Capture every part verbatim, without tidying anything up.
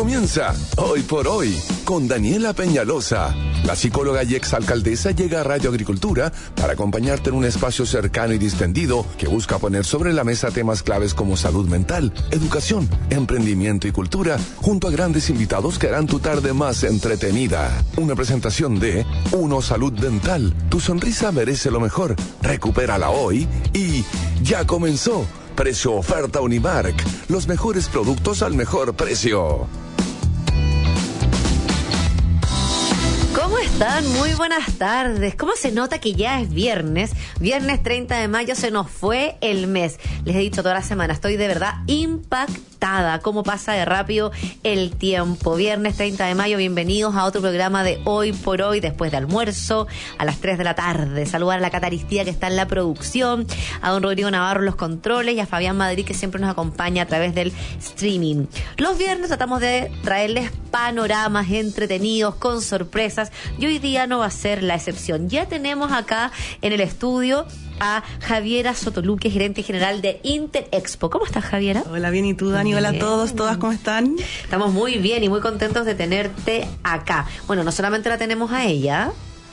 comienza Hoy por Hoy con Daniela Peñalosa. La psicóloga y exalcaldesa llega a Radio Agricultura para acompañarte en un espacio cercano y distendido que busca poner sobre la mesa temas claves como salud mental, educación, emprendimiento y cultura, junto a grandes invitados que harán tu tarde más entretenida. Una presentación de Uno Salud Dental. Tu sonrisa merece lo mejor. Recupérala hoy y ya comenzó. Precio oferta Unimark. Los mejores productos al mejor precio. ¿Cómo están? Muy buenas tardes. ¿Cómo se nota que ya es viernes? Viernes treinta de mayo, se nos fue el mes. Les he dicho toda la semana, estoy de verdad impactada. Cómo pasa de rápido el tiempo. Viernes treinta de mayo, bienvenidos a otro programa de Hoy por Hoy, después de almuerzo, a las tres de la tarde. Saludar a la Cata Aristía, que está en la producción, a don Rodrigo Navarro en los controles y a Fabián Madrid, que siempre nos acompaña a través del streaming. Los viernes tratamos de traerles panoramas entretenidos, con sorpresas, y hoy día no va a ser la excepción. Ya tenemos acá en el estudio a Javiera Sotoluque, gerente general de Interexpo. ¿Cómo estás, Javiera? Hola, bien, ¿y tú, Dani? Hola a todos, ¿todas cómo están? Estamos muy bien y muy contentos de tenerte acá. Bueno, no solamente la tenemos a ella.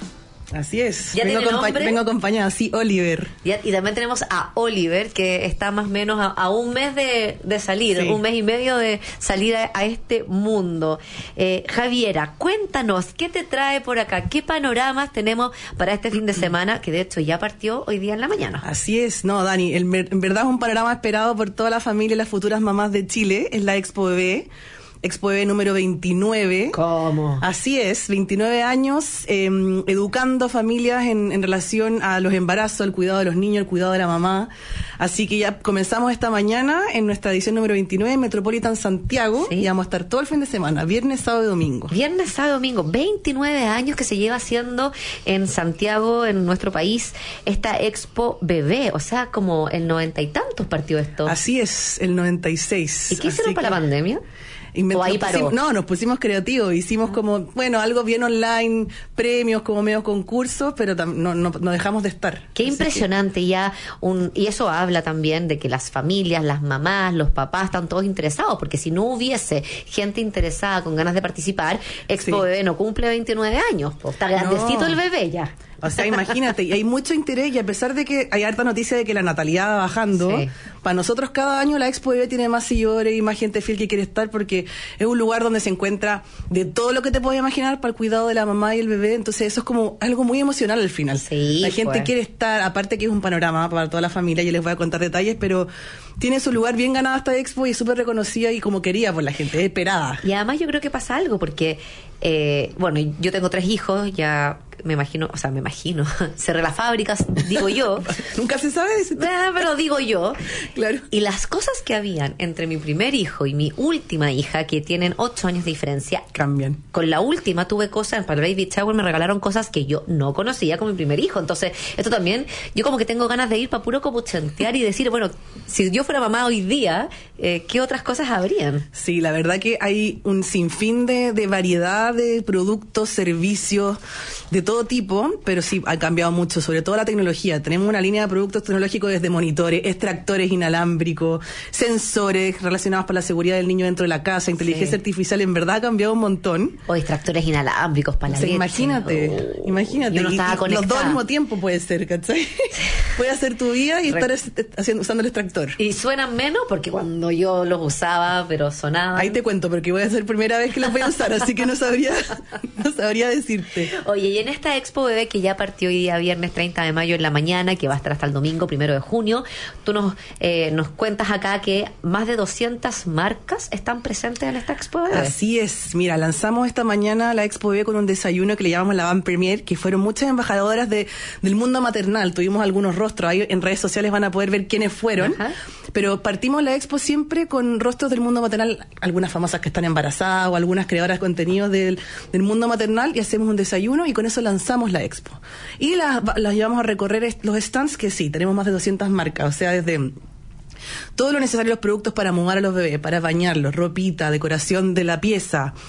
Así es. ¿Ya vengo, tiene acompa- nombre? vengo acompañada, sí, Oliver. Y, y también tenemos a Oliver, que está más o menos a, a un mes de, de salir, Sí. un mes y medio de salir a, a este mundo. Eh, Javiera, cuéntanos, ¿qué te trae por acá? ¿Qué panoramas tenemos para este fin de semana? Que de hecho ya partió hoy día en la mañana. Así es, no, Dani, el, en verdad es un panorama esperado por toda la familia y las futuras mamás de Chile. Es la Expo Bebé. Expo Bebé número veintinueve. ¿Cómo? Así es, veintinueve años eh, educando familias en, en relación a los embarazos, el cuidado de los niños, el cuidado de la mamá. Así que ya comenzamos esta mañana en nuestra edición número veintinueve en Metropolitan Santiago. Sí. Y vamos a estar todo el fin de semana, viernes, sábado y domingo. Viernes, sábado, domingo, veintinueve años que se lleva haciendo en Santiago, en nuestro país, esta Expo Bebé. O sea, como el noventa y tantos partió esto. Así es, el noventa y seis. ¿Y qué hicieron Así para que- la pandemia? Y me- ¿O ahí nos paró? pusimos- no, nos pusimos creativos, hicimos como, bueno, algo bien online, premios, como medio concursos, pero tam- no, no, no dejamos de estar. Qué Así impresionante ya, un, y eso habla también de que las familias, las mamás, los papás están todos interesados, porque si no hubiese gente interesada con ganas de participar, Expo Sí. Bebé no cumple veintinueve años, pues está grandecito No. el bebé ya. O sea, imagínate, y hay mucho interés, y a pesar de que hay harta noticia de que la natalidad va bajando, Sí. para nosotros cada año la Expo Bebé tiene más seguidores y más gente fiel que quiere estar, porque es un lugar donde se encuentra de todo lo que te puedes imaginar para el cuidado de la mamá y el bebé, entonces eso es como algo muy emocional al final. Sí, la gente pues. quiere estar, aparte que es un panorama para toda la familia, yo les voy a contar detalles, pero tiene su lugar bien ganado esta Expo y es súper reconocida y como querida por la gente, es esperada. Y además yo creo que pasa algo, porque, eh, bueno, yo tengo tres hijos, ya me imagino, o sea, me imagino, cerré las fábricas, digo yo, Nunca se sabe. eh, pero digo yo, Claro. y las cosas que habían entre mi primer hijo y mi última hija, que tienen ocho años de diferencia, Cambian. con la última tuve cosas, para el baby shower me regalaron cosas que yo no conocía con mi primer hijo. Entonces, esto también, yo como que tengo ganas de ir para puro copuchantear y decir, bueno, si yo fuera mamá hoy día, eh, ¿qué otras cosas habrían? Sí, la verdad que hay un sinfín de, de variedad de productos, servicios, de todo tipo, pero sí ha cambiado mucho, sobre todo la tecnología. Tenemos una línea de productos tecnológicos desde monitores, extractores inalámbricos, sensores relacionados para la seguridad del niño dentro de la casa, inteligencia Sí. artificial, en verdad ha cambiado un montón. O extractores inalámbricos para la O sea, leche. imagínate, Oh. imagínate. Y uno Y- estaba y los dos conectado. al mismo tiempo puede ser, ¿cachai? Puede hacer tu vida y Re- estar es- haciendo, usando el extractor. Y suenan menos porque cuando yo los usaba, pero sonaban. Ahí te cuento, porque voy a ser primera vez que los voy a usar, así que no sabría, no sabría decirte. Oye, y en esta Expo Bebé que ya partió hoy día viernes treinta de mayo en la mañana, que va a estar hasta el domingo primero de junio, tú nos eh, nos cuentas acá que más de doscientas marcas están presentes en esta Expo Bebé. Así es, mira, lanzamos esta mañana la Expo Bebé con un desayuno que le llamamos la Van Premier, que fueron muchas embajadoras de, del mundo maternal, tuvimos algunos rostros, ahí en redes sociales van a poder ver quiénes fueron, Ajá. pero partimos la Expo siempre con rostros del mundo maternal, algunas famosas que están embarazadas o algunas creadoras de contenidos del, del mundo maternal, y hacemos un desayuno y con eso lanzamos la Expo. Y las, las llevamos a recorrer est- los stands, que sí, tenemos más de doscientas marcas, o sea, desde todo lo necesario, los productos para mudar a los bebés, para bañarlos, ropita, decoración de la pieza,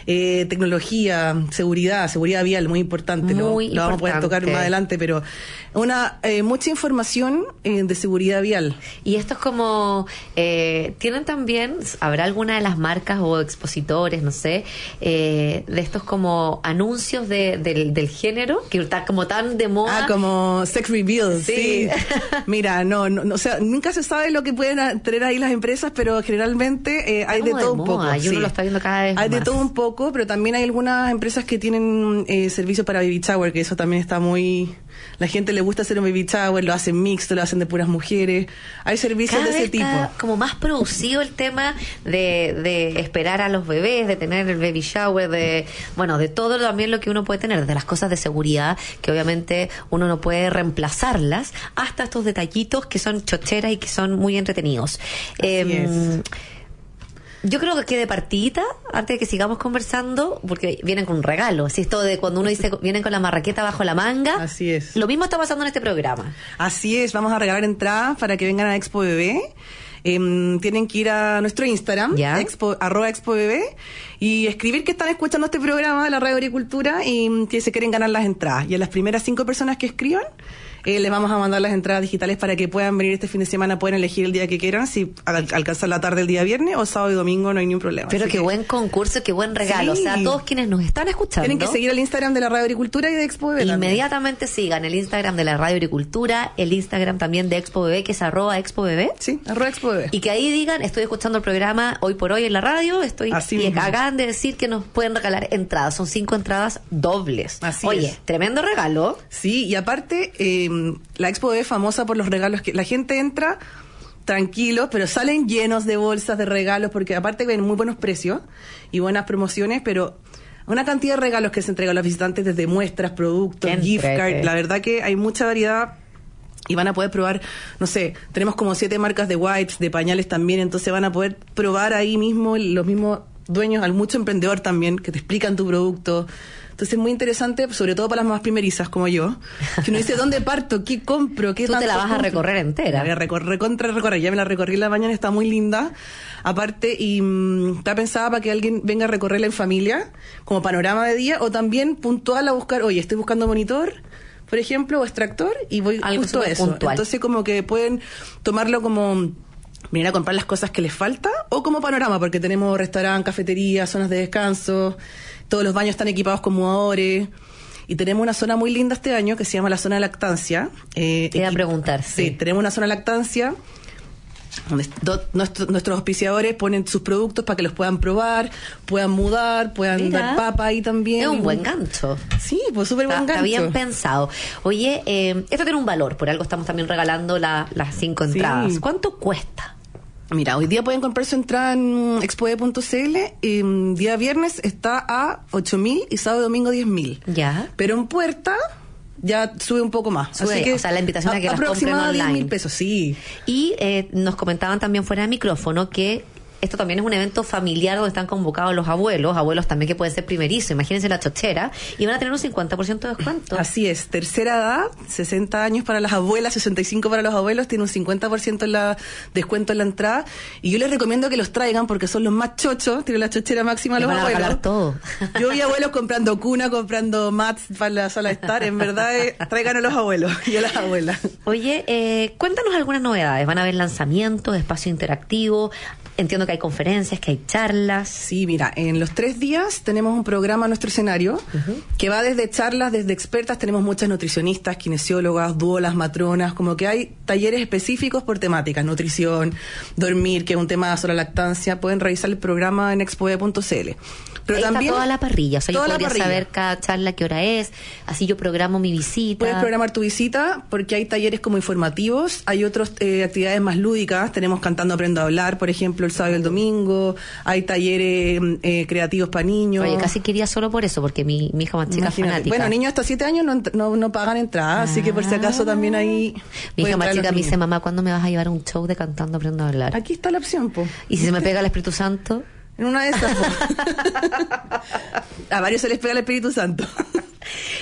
eh, tecnología, seguridad, seguridad vial, muy importante. Muy lo, lo vamos a poder tocar más adelante, pero una eh, mucha información eh, de seguridad vial. Y esto es como, eh, tienen también, ¿habrá alguna de las marcas o expositores, no sé, eh, de estos como anuncios de, del, del género, que está como tan de moda? Ah, como sex reveals, sí. sí. Mira, no, no, no, o sea, nunca se sabe lo que pueden tener ahí las empresas, pero generalmente eh, hay de todo de un moda, poco. Y uno sí. lo está viendo cada vez Hay más. de todo un poco, pero también hay algunas empresas que tienen eh, servicio para baby shower, que eso también está muy... La gente le gusta hacer un baby shower, lo hacen mixto, lo hacen de puras mujeres. Hay servicios Cada de ese vez tipo. está como más producido el tema de, de esperar a los bebés, de tener el baby shower, de bueno, de todo también lo que uno puede tener, de las cosas de seguridad, que obviamente uno no puede reemplazarlas, hasta estos detallitos que son chocheras y que son muy entretenidos. Así eh, es. Yo creo que de partidita, antes de que sigamos conversando, porque vienen con un regalo. Si esto de cuando uno dice vienen con la marraqueta bajo la manga. Así es. Lo mismo está pasando en este programa. Así es, vamos a regalar entradas para que vengan a Expo Bebé. Eh, tienen que ir a nuestro Instagram, ¿Ya? expo, arroba Expo Bebé, y escribir que están escuchando este programa de la Radio Agricultura y que se quieren ganar las entradas. Y a las primeras cinco personas que escriban, Eh, les vamos a mandar las entradas digitales para que puedan venir este fin de semana, pueden elegir el día que quieran, si al, alcanzan la tarde el día viernes o sábado y domingo, no hay ningún problema. Pero Así qué que, buen concurso, qué buen regalo. Sí. O sea, todos quienes nos están escuchando tienen que seguir el Instagram de la Radio Agricultura y de Expo Bebé. inmediatamente sigan el Instagram de la Radio Agricultura, el Instagram también de Expo Bebé, que es arroba Expo Bebé. Sí, arroba Expo Bebé. Y que ahí digan, estoy escuchando el programa hoy por hoy en la radio, estoy Así y mismo. acaban de decir que nos pueden regalar entradas, son cinco entradas dobles. Así Oye, es. tremendo regalo. Sí, y aparte, eh, la Expo es famosa por los regalos que la gente entra tranquilos, pero salen llenos de bolsas de regalos, porque aparte ven muy buenos precios y buenas promociones, pero una cantidad de regalos que se entregan a los visitantes, desde muestras, productos, Qué gift entrete. card. La verdad que hay mucha variedad y van a poder probar, no sé, tenemos como siete marcas de wipes, de pañales también, entonces van a poder probar ahí mismo los mismos dueños, al mucho emprendedor también, que te explican tu producto. Entonces es muy interesante, sobre todo para las más primerizas como yo, que uno dice, ¿dónde parto? ¿Qué compro? ¿Qué Tú te tanto la vas a compro? recorrer entera. La voy a recorrer, contra recorrer. Ya me la recorrí en la mañana, está muy linda. Aparte, y mm, está pensada para que alguien venga a recorrerla en familia, como panorama de día, o también puntual a buscar, oye, estoy buscando monitor, por ejemplo, o extractor, y voy Algo justo a súper eso. puntual. Entonces como que pueden tomarlo como venir a comprar las cosas que les falta, o como panorama, porque tenemos restaurante, cafetería, zonas de descanso, todos los baños están equipados con mudadores, y tenemos una zona muy linda este año que se llama la zona de lactancia. Eh, Te iba a equi- preguntar, Sí, sí. tenemos una zona de lactancia donde do- nuestro- nuestros auspiciadores ponen sus productos para que los puedan probar, puedan mudar, puedan Mira. dar papa ahí también. Es un buen gancho. Sí, pues súper buen Está, está gancho. bien pensado. Oye, eh, esto tiene un valor, por algo estamos también regalando la- las cinco Sí. entradas. ¿Cuánto cuesta? Mira, hoy día pueden comprar su entrada en expoe punto c l. Y, mm, día viernes está a ocho mil y sábado y domingo diez mil. Ya. Pero en puerta ya sube un poco más. Sube, Así que o sea, la invitación a que las compren aproximadamente diez online. mil pesos, sí. Y eh, nos comentaban también fuera de micrófono que esto también es un evento familiar donde están convocados los abuelos, abuelos también que pueden ser primerizos, imagínense la chochera, y van a tener un cincuenta por ciento de descuento. Así es, tercera edad, sesenta años para las abuelas, sesenta y cinco para los abuelos, tiene un cincuenta por ciento en la descuento en la entrada, y yo les recomiendo que los traigan porque son los más chochos, tienen la chochera máxima a Les los van a abuelos. regalar todo. Yo vi abuelos comprando cuna, comprando mats para la sala de estar, en verdad, eh, traigan a los abuelos y a las abuelas. Oye, eh, cuéntanos algunas novedades. ¿Van a haber lanzamientos, espacio interactivo? Entiendo que hay conferencias, que hay charlas. Sí, mira, en los tres días tenemos un programa en nuestro escenario que va desde charlas, desde expertas, tenemos muchas nutricionistas, kinesiólogas, duolas, matronas, como que hay talleres específicos por temáticas, nutrición, dormir, que es un tema sobre la lactancia, pueden revisar el programa en expoe punto c l. Pero Ahí también está toda la parrilla, o sea, yo toda la podría parrilla. saber cada charla qué hora es, así yo programo mi visita. Puedes programar tu visita porque hay talleres como informativos, hay otras eh, actividades más lúdicas, tenemos Cantando Aprendo a Hablar, por ejemplo, el sábado y el domingo, hay talleres eh, creativos para niños. Oye, casi quería solo por eso, porque mi, mi hija más chica es Imagínate. fanática. Bueno, niños hasta siete años no, no, no pagan entrada, así que por si acaso también ahí... Mi hija pueden más traer chica los me dice, niños. mamá, ¿cuándo me vas a llevar a un show de Cantando Aprendo a Hablar? Aquí está la opción, po. Y si se me pega el Espíritu Santo... En una de esas, po. A varios se les pega el Espíritu Santo.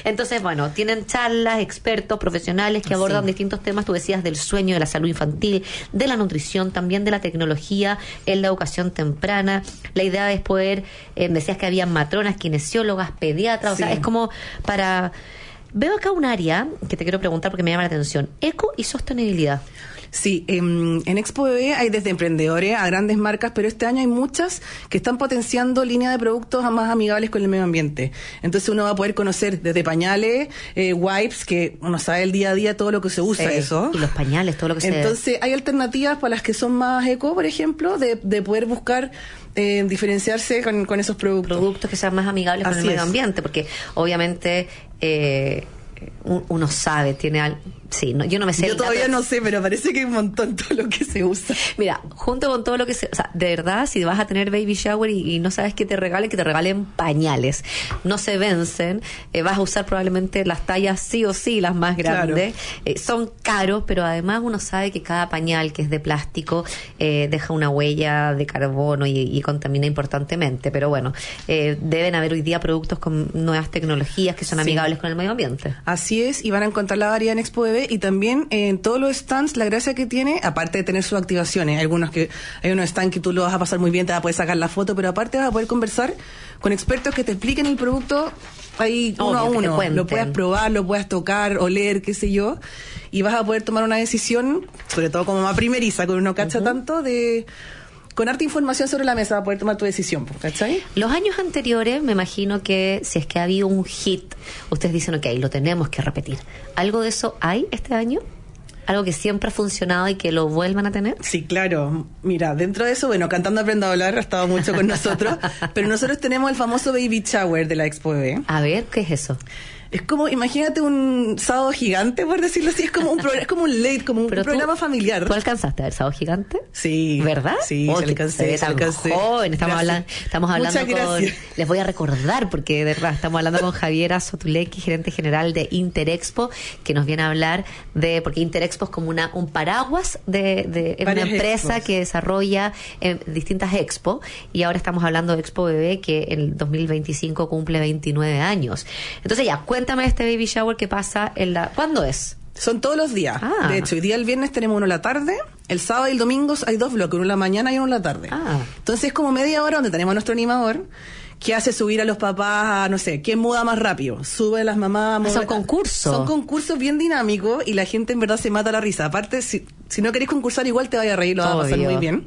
Entonces, bueno, tienen charlas, expertos, profesionales que abordan Sí. distintos temas. Tú decías del sueño, de la salud infantil, de la nutrición, también de la tecnología en la educación temprana. La idea es poder, eh, decías que había matronas, kinesiólogas, pediatras, Sí. o sea, es como para... Veo acá un área que te quiero preguntar porque me llama la atención. Eco y sostenibilidad. Sí, en, en Expo Bebé hay desde emprendedores a grandes marcas, pero este año hay muchas que están potenciando líneas de productos más amigables con el medio ambiente. Entonces uno va a poder conocer desde pañales, eh, wipes, que uno sabe el día a día todo lo que se usa Sí, eso. y los pañales, todo lo que se... Entonces hay alternativas para las que son más eco, por ejemplo, de, de poder buscar eh, diferenciarse con, con esos productos. productos que sean más amigables con Así el medio es. ambiente, porque obviamente eh, un- uno sabe, tiene al... Sí, no, yo no me sé Yo el todavía dato. no sé, pero parece que hay un montón todo lo que se usa. Mira, junto con todo lo que se... O sea, de verdad, si vas a tener baby shower y, y no sabes qué te regalen, que te regalen pañales. No se vencen, eh, vas a usar probablemente las tallas sí o sí, las más grandes. Claro. Eh, son caros, pero además uno sabe que cada pañal que es de plástico eh, deja una huella de carbono y, y contamina importantemente. Pero bueno, eh, deben haber hoy día productos con nuevas tecnologías que son Sí. amigables con el medio ambiente. Así es, y van a encontrar la variedad en Expo Bebé y también en todos los stands, la gracia que tiene, aparte de tener sus activaciones, hay algunos que hay unos stands que tú lo vas a pasar muy bien, te vas a poder sacar la foto, pero aparte vas a poder conversar con expertos que te expliquen el producto ahí Obvio, uno a que te uno, cuenten. lo puedas probar, lo puedas tocar, oler, qué sé yo, y vas a poder tomar una decisión, sobre todo como más primeriza, con uno cacha tanto de... Con harta información sobre la mesa vas a poder tomar tu decisión, ¿cachai? Los años anteriores, me imagino que si es que ha habido un hit, ustedes dicen, ok, lo tenemos que repetir. ¿Algo de eso hay este año? ¿Algo que siempre ha funcionado y que lo vuelvan a tener? Sí, claro. Mira, dentro de eso, bueno, Cantando Aprendo a Hablar ha estado mucho con nosotros, pero nosotros tenemos el famoso Baby Shower de la Expo Bebé. A ver, ¿qué es eso? Es como, imagínate un sábado gigante, por decirlo así, es como un, pro- es como un late, como un Pero tú- programa familiar. ¿Tú alcanzaste a ver Sábado Gigante? Sí. ¿Verdad? Sí, Oh, se que alcancé, se ve se tan alcancé. joven. Estamos, Gracias. hablando, estamos hablando Muchas con... gracias. Les voy a recordar, porque de verdad estamos hablando con Javiera Sotulecki, gerente general de Interexpo, que nos viene a hablar de... Porque Interexpo es como una un paraguas de, de es una Varias empresa expos. que desarrolla eh, distintas expos, y ahora estamos hablando de Expo Bebé, que en el dos mil veinticinco cumple veintinueve años. Entonces ya, cuéntame de este baby shower que pasa en la... ¿Cuándo es? Son todos los días. Ah. De hecho, hoy día el viernes tenemos uno en la tarde, el sábado y el domingo hay dos bloques, uno en la mañana y uno en la tarde. Ah. Entonces es como media hora donde tenemos a nuestro animador que hace subir a los papás a, no sé, ¿quién muda más rápido? Sube a las mamás. Ah, son mueve- concursos. Son concursos bien dinámicos y la gente en verdad se mata la risa. Aparte, si, si no querés concursar, igual te vaya a reír, lo vas a pasar Obvio. muy bien.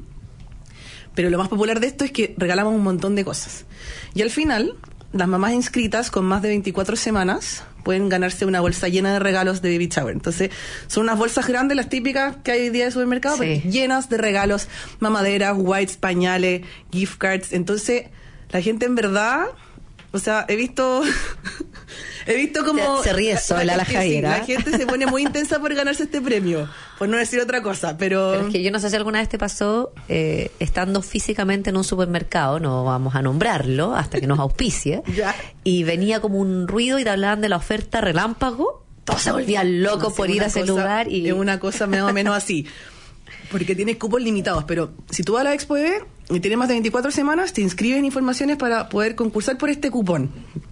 Pero lo más popular de esto es que regalamos un montón de cosas. Y al final, las mamás inscritas con más de veinticuatro semanas pueden ganarse una bolsa llena de regalos de Baby Shower. Entonces, son unas bolsas grandes, las típicas que hay hoy día de supermercado, Sí. pero llenas de regalos, mamaderas, wipes, pañales, gift cards. Entonces, la gente en verdad, o sea, he visto... He visto como... Se- se ríe sola la gente- sí, Javiera. la gente se pone muy intensa por ganarse este premio, por no decir otra cosa, pero... Pero es que yo no sé si alguna vez te pasó eh, estando físicamente en un supermercado, no vamos a nombrarlo hasta que nos auspicie, Ya. y venía como un ruido y te hablaban de la oferta relámpago, todos se volvían locos No sé, por ir una a ese cosa- lugar y... Es una cosa más o menos así. Porque tienes cupos limitados, pero si tú vas a la Expo Bebé y tienes más de veinticuatro semanas, te inscribes en informaciones para poder concursar por este cupón.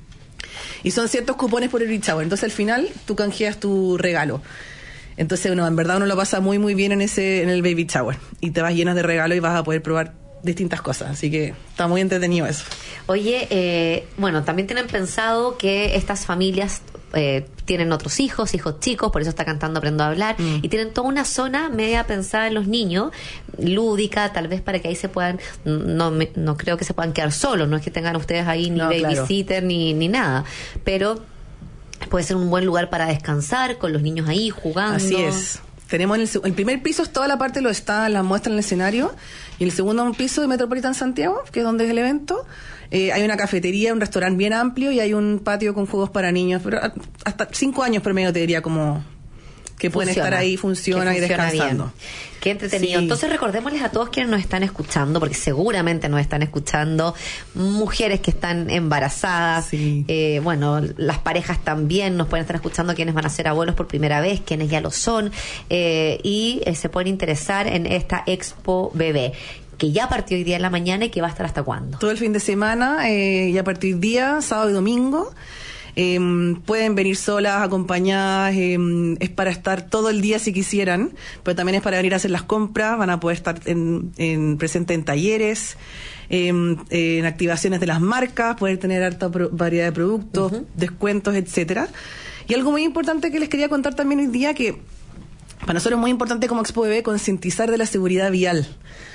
Y son ciertos cupones por el Baby Shower. Entonces al final tú canjeas tu regalo. Entonces uno, en verdad uno lo pasa muy muy bien en ese en el Baby Shower. Y te vas llenas de regalos y vas a poder probar distintas cosas. Así que está muy entretenido eso. Oye, eh, bueno, también tienen pensado que estas familias eh, tienen otros hijos, hijos chicos, por eso está Cantando Aprendo a Hablar, Mm. y tienen toda una zona media pensada en los niños, lúdica, tal vez para que ahí se puedan, no, me- no creo que se puedan quedar solos, no es que tengan ustedes ahí ni No, claro. babysitter ni, ni nada, pero puede ser un buen lugar para descansar con los niños ahí jugando. Así es. Tenemos en el, se- el primer piso es toda la parte de los stands, la muestra en el escenario, y el segundo piso de Metropolitan Santiago, que es donde es el evento. Eh, hay una cafetería, un restaurante bien amplio y hay un patio con juegos para niños, pero a- hasta cinco años promedio te diría como que pueden Funciona, estar ahí, funciona que y funciona descansando. bien. Qué entretenido. Sí. Entonces recordémosles a todos quienes nos están escuchando, porque seguramente nos están escuchando mujeres que están embarazadas, Sí. eh, bueno, las parejas también nos pueden estar escuchando, quienes van a ser abuelos por primera vez, quienes ya lo son, eh, y eh, se pueden interesar en esta Expo Bebé, que ya partió hoy día en la mañana y que va a estar hasta cuándo. Todo el fin de semana, eh, y a partir día, sábado y domingo. Eh, pueden venir solas, acompañadas, eh, es para estar todo el día si quisieran, pero también es para venir a hacer las compras, van a poder estar en, en presente en talleres, eh, en activaciones de las marcas, poder tener harta pro- variedad de productos, uh-huh. descuentos, etcétera. Y algo muy importante que les quería contar también hoy día, que para nosotros es muy importante como Expo Bebé concientizar de la seguridad vial.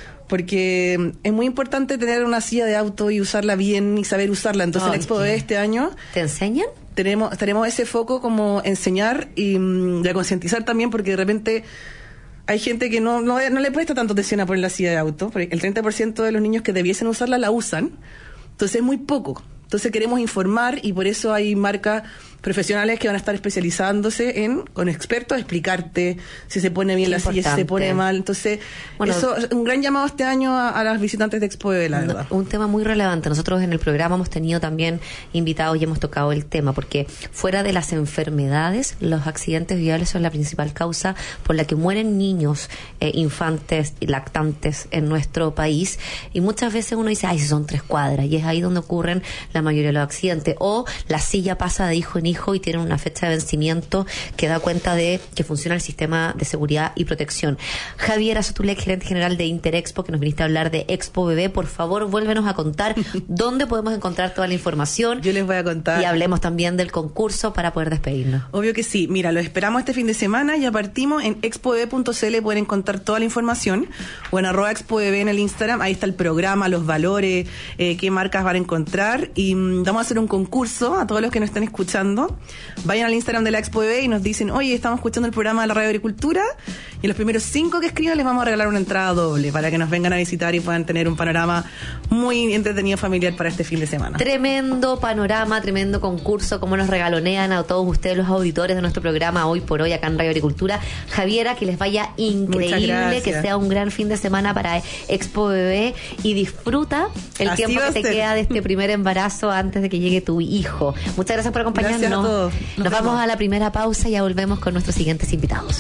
Porque es muy importante tener una silla de auto y usarla bien y saber usarla. Entonces, oh, en Expo Bebé este año... ¿Te enseñan? Tenemos, tenemos ese foco como enseñar y um, de concientizar también, porque de repente hay gente que no, no, no le presta tanto atención a poner la silla de auto. El treinta por ciento de los niños que debiesen usarla la usan. Entonces, es muy poco. Entonces, queremos informar y por eso hay marcas profesionales que van a estar especializándose en, con expertos, explicarte si se pone bien Qué la importante. silla, si se pone mal. Entonces, bueno, eso es un gran llamado este año a, a las visitantes de Expo Bebé, la no, verdad. Un tema muy relevante. Nosotros en el programa hemos tenido también invitados y hemos tocado el tema, porque fuera de las enfermedades, los accidentes viales son la principal causa por la que mueren niños, eh, infantes y lactantes en nuestro país. Y muchas veces uno dice, ay, son tres cuadras, y es ahí donde ocurren la mayoría de los accidentes. O la silla pasa de hijo en hijo y tiene una fecha de vencimiento que da cuenta de que funciona el sistema de seguridad y protección. Javiera Sotulek, gerente general de Interexpo, que nos viniste a hablar de Expo Bebé, por favor, vuélvenos a contar dónde podemos encontrar toda la información. Yo les voy a contar. Y hablemos también del concurso para poder despedirnos. Obvio que sí. Mira, lo esperamos este fin de semana, ya partimos en expo bebé punto c l, pueden encontrar toda la información, o en arroba expobebé en el Instagram, ahí está el programa, los valores, eh, qué marcas van a encontrar, y mm, vamos a hacer un concurso a todos los que nos están escuchando. Vayan al Instagram de la Expo Bebé y nos dicen, oye, estamos escuchando el programa de la Radio Agricultura, y los primeros cinco que escriban les vamos a regalar una entrada doble para que nos vengan a visitar y puedan tener un panorama muy entretenido familiar para este fin de semana. Tremendo panorama, tremendo concurso, como nos regalonean a todos ustedes los auditores de nuestro programa Hoy por Hoy acá en Radio Agricultura. Javiera, que les vaya increíble, que sea un gran fin de semana para Expo Bebé, y disfruta el Así tiempo que te queda de este primer embarazo antes de que llegue tu hijo. Muchas gracias por acompañarnos. Gracias a todos. Nos, Nos vamos a la primera pausa y ya volvemos con nuestros siguientes invitados.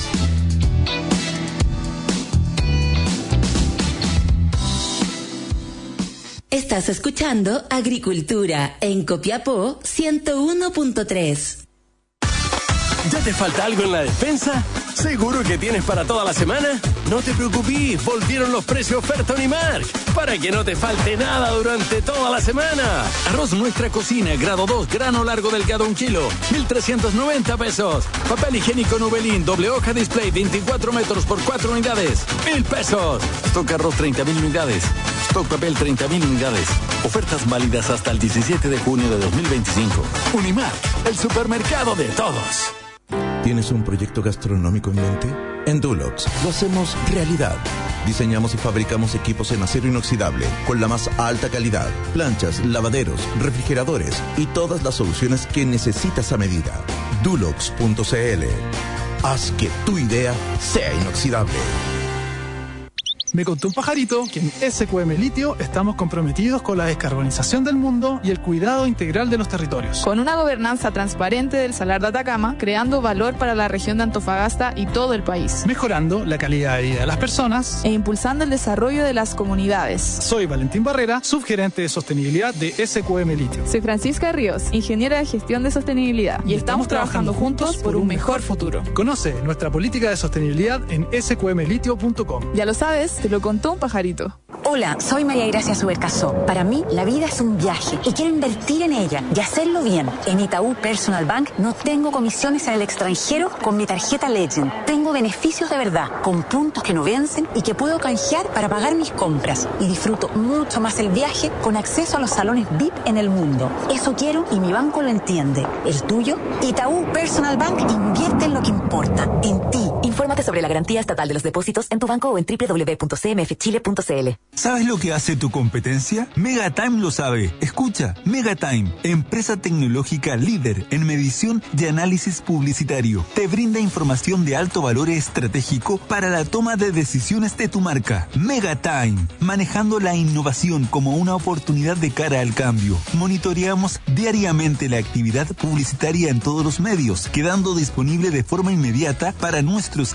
Estás escuchando Agricultura en Copiapó ciento uno punto tres. ¿Ya te falta algo en la despensa? ¿Seguro que tienes para toda la semana? No te preocupes, volvieron los precios oferta Unimark, para que no te falte nada durante toda la semana. Arroz Nuestra Cocina, grado dos, grano largo delgado un kilo, mil trescientos noventa pesos. Papel higiénico Nubelín, doble hoja display, veinticuatro metros por cuatro unidades, mil pesos. Stock arroz, treinta mil unidades. Stock papel, treinta mil unidades. Ofertas válidas hasta el diecisiete de junio de dos mil veinticinco. Unimark, el supermercado de todos. ¿Tienes un proyecto gastronómico en mente? En Dulux lo hacemos realidad. Diseñamos y fabricamos equipos en acero inoxidable con la más alta calidad, planchas, lavaderos, refrigeradores y todas las soluciones que necesitas a medida. Dulux punto c l. Haz que tu idea sea inoxidable. Me contó un pajarito que en S Q M Litio estamos comprometidos con la descarbonización del mundo y el cuidado integral de los territorios. Con una gobernanza transparente del Salar de Atacama, creando valor para la región de Antofagasta y todo el país. Mejorando la calidad de vida de las personas e impulsando el desarrollo de las comunidades. Soy Valentín Barrera, subgerente de sostenibilidad de S Q M Litio. Soy Francisca Ríos, ingeniera de gestión de sostenibilidad. Y, y estamos, estamos trabajando juntos por un mejor futuro. Conoce nuestra política de sostenibilidad en s q m litio punto com. Ya lo sabes, te lo contó un pajarito. Hola, soy María Gracia Subercasó. Para mí, la vida es un viaje y quiero invertir en ella y hacerlo bien. En Itaú Personal Bank no tengo comisiones en el extranjero con mi tarjeta Legend. Tengo beneficios de verdad, con puntos que no vencen y que puedo canjear para pagar mis compras. Y disfruto mucho más el viaje con acceso a los salones V I P en el mundo. Eso quiero y mi banco lo entiende. ¿El tuyo? Itaú Personal Bank invierte en lo que importa, en ti. Infórmate sobre la garantía estatal de los depósitos en tu banco o en doble u doble u doble u punto c m f chile punto c l. ¿Sabes lo que hace tu competencia? Megatime lo sabe. Escucha, Megatime, empresa tecnológica líder en medición y análisis publicitario. Te brinda información de alto valor estratégico para la toma de decisiones de tu marca. Megatime, manejando la innovación como una oportunidad de cara al cambio. Monitoreamos diariamente la actividad publicitaria en todos los medios, quedando disponible de forma inmediata para nuestros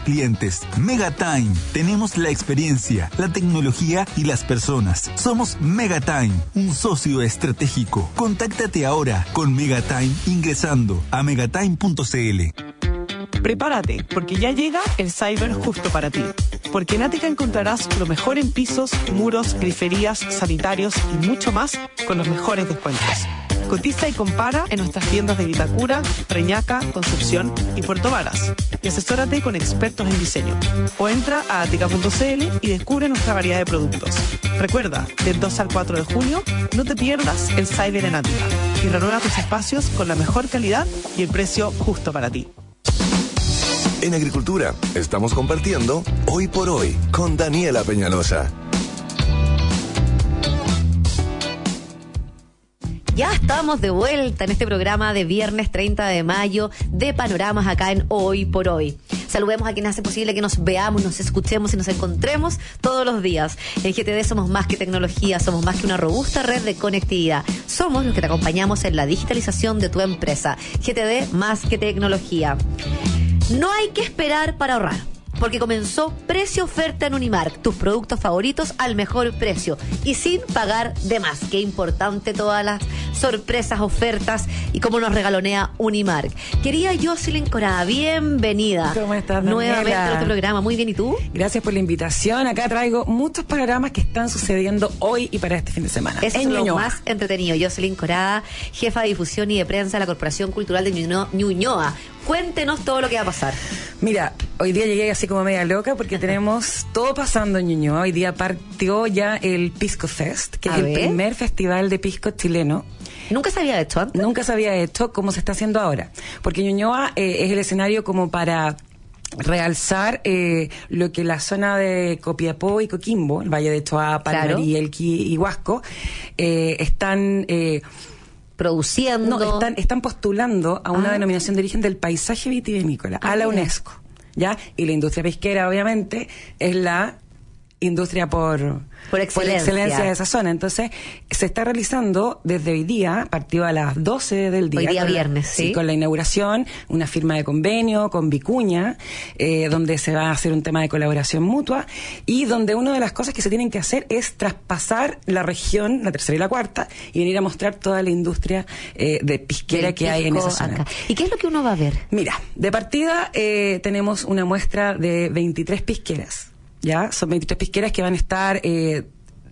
clientes. Megatime. Tenemos la experiencia, la tecnología y las personas. Somos Megatime, un socio estratégico. Contáctate ahora con Megatime ingresando a megatime punto c l. Prepárate, porque ya llega el Cyber justo para ti. Porque en Ática encontrarás lo mejor en pisos, muros, griferías, sanitarios y mucho más con los mejores descuentos. Cotiza y compara en nuestras tiendas de Vitacura, Reñaca, Concepción y Puerto Varas. Y asesórate con expertos en diseño. O entra a atica punto c l y descubre nuestra variedad de productos. Recuerda, del dos al cuatro de junio, no te pierdas el Cyber en Ática. Y renueva tus espacios con la mejor calidad y el precio justo para ti. En Agricultura estamos compartiendo Hoy por Hoy con Daniela Peñalosa. Ya estamos de vuelta en este programa de viernes treinta de mayo de Panoramas acá en Hoy por Hoy. Saludemos a quienes hacen posible que nos veamos, nos escuchemos y nos encontremos todos los días. En G T D somos más que tecnología, somos más que una robusta red de conectividad. Somos los que te acompañamos en la digitalización de tu empresa. G T D más que tecnología. No hay que esperar para ahorrar, porque comenzó Precio Oferta en Unimark, tus productos favoritos al mejor precio y sin pagar de más. Qué importante todas las sorpresas, ofertas y cómo nos regalonea Unimark. Querida Jocelyn Corada, bienvenida. ¿Cómo estás, Daniela? Nuevamente a nuestro programa. Muy bien, ¿y tú? Gracias por la invitación. Acá traigo muchos panoramas que están sucediendo hoy y para este fin de semana. Eso es lo más entretenido. Jocelyn Corada, jefa de difusión y de prensa de la Corporación Cultural de Ñuñoa. Ñuñoa. Cuéntenos todo lo que va a pasar. Mira, hoy día llegué así como media loca porque tenemos todo pasando en Ñuñoa. Hoy día partió ya el Pisco Fest, que a es ver. el primer festival de pisco chileno. ¿Nunca se había hecho antes? Nunca se había hecho como se está haciendo ahora. Porque Ñuñoa eh, es el escenario como para realzar eh, lo que la zona de Copiapó y Coquimbo, el Valle de Toa, Palmarí, claro. Elqui y Huasco, eh, están... Eh, produciendo. No, están, están postulando a una ah. denominación de origen del paisaje vitivinícola, ah, a la UNESCO, ¿ya? Y la industria pesquera, obviamente, es la industria por, por, excelencia. por excelencia de esa zona. Entonces, se está realizando desde hoy día, partido a las doce del día. Hoy día viernes, la, ¿sí? sí. Con la inauguración, una firma de convenio con Vicuña, eh, donde se va a hacer un tema de colaboración mutua y donde una de las cosas que se tienen que hacer es traspasar la región, la tercera y la cuarta, y venir a mostrar toda la industria eh, de pisquera Del que hay en esa zona. Acá. ¿Y qué es lo que uno va a ver? Mira, de partida eh, tenemos una muestra de veintitrés pisqueras. Ya, son veintitrés pisqueras que van a estar eh,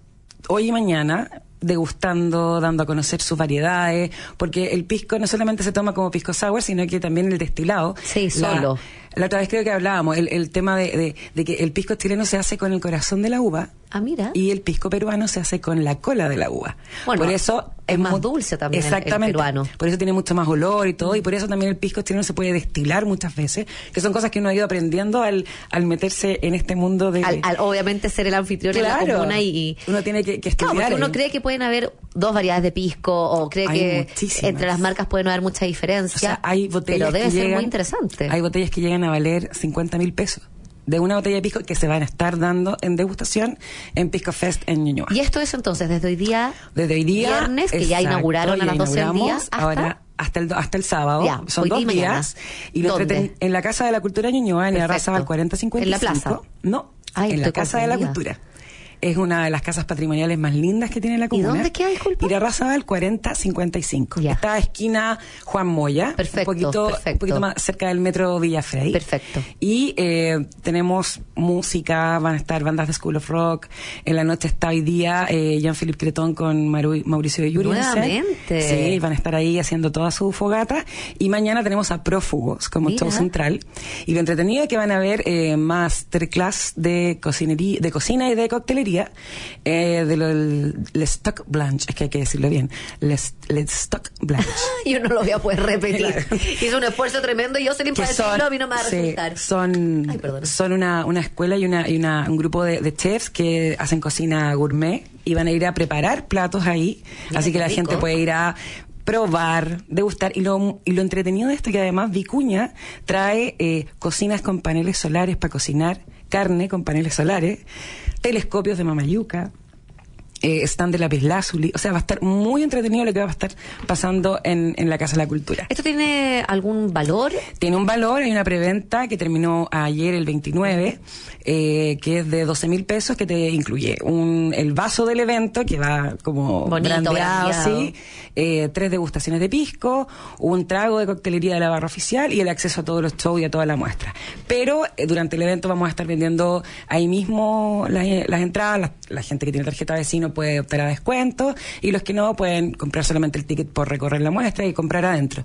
hoy y mañana degustando, dando a conocer sus variedades, porque el pisco no solamente se toma como pisco sour, sino que también el destilado. Sí, solo. La, la otra vez creo que hablábamos, el, el tema de, de, de que el pisco chileno se hace con el corazón de la uva. Ah, mira. Y el pisco peruano se hace con la cola de la uva. Bueno, por eso es más muy, dulce también exactamente, el, el peruano. Por eso tiene mucho más olor y todo, y por eso también el pisco chileno se puede destilar muchas veces, que son cosas que uno ha ido aprendiendo al, al meterse en este mundo de... Al, al obviamente ser el anfitrión claro, en la comuna y... uno tiene que, que estudiar. Claro, porque uno cree que pueden haber dos variedades de pisco, o cree hay que muchísimas. Entre las marcas pueden haber mucha diferencia. O sea, hay botellas pero debe que ser llegan, muy interesante. Hay botellas que llegan a valer cincuenta mil pesos. De una botella de pisco que se van a estar dando en degustación en Pisco Fest en Ñuñoa. Y esto es entonces desde hoy día, desde hoy día viernes, que exacto, ya inauguraron a las doce del día, hasta ahora hasta el hasta el sábado, ya, son dos días. Y lo entreten, en la Casa de la Cultura Ñuñoa, en el Arrasabal cuarenta cincuenta y cinco. ¿En la plaza? No, Ay, en la Casa de la Cultura. Es una de las casas patrimoniales más lindas que tiene la comuna. ¿Y dónde queda, disculpa? Irarrázaval cuarenta cincuenta y cinco. Ya. Está esquina Juan Moya. Perfecto, un poquito, perfecto. Un poquito más cerca del metro Villafrey. Perfecto. Y eh, tenemos música, van a estar bandas de School of Rock. En la noche está hoy día eh, Jean-Philippe Cretón con Maru, Mauricio de Yuri. Nuevamente. Sí, van a estar ahí haciendo toda su fogata. Y mañana tenemos a Prófugos como show central. Y lo entretenido es que van a ver eh, masterclass de cocinería, de cocina y de coctelería. Eh, de lo del Stock Blanche, es que hay que decirlo bien, Les, Les Stock Blanche. Yo no lo voy a poder repetir. Claro. Hizo un esfuerzo tremendo y yo se le para decirlo, a mí no me va a sí, resultar. Son, Ay, son una, una escuela y, una, y una, un grupo de, de chefs que hacen cocina gourmet y van a ir a preparar platos ahí. Mira, así que la rico. gente puede ir a probar, degustar, y lo, y lo entretenido de esto es que además Vicuña trae eh, cocinas con paneles solares para cocinar, carne con paneles solares, telescopios de Mamayuca, eh, stand de lapislázuli, o sea, va a estar muy entretenido lo que va a estar pasando en, en la Casa de la Cultura. ¿Esto tiene algún valor? Tiene un valor, hay una preventa que terminó ayer el veintinueve, eh, que es de doce mil pesos, que te incluye un el vaso del evento, que va como bonito, brandeado, brandeado. sí, eh, tres degustaciones de pisco, un trago de coctelería de la barra oficial y el acceso a todos los shows y a toda la muestra. Pero eh, durante el evento vamos a estar vendiendo ahí mismo las, las entradas, la, la gente que tiene tarjeta vecino puede optar a descuentos y los que no pueden comprar solamente el ticket por recorrer la muestra y comprar adentro.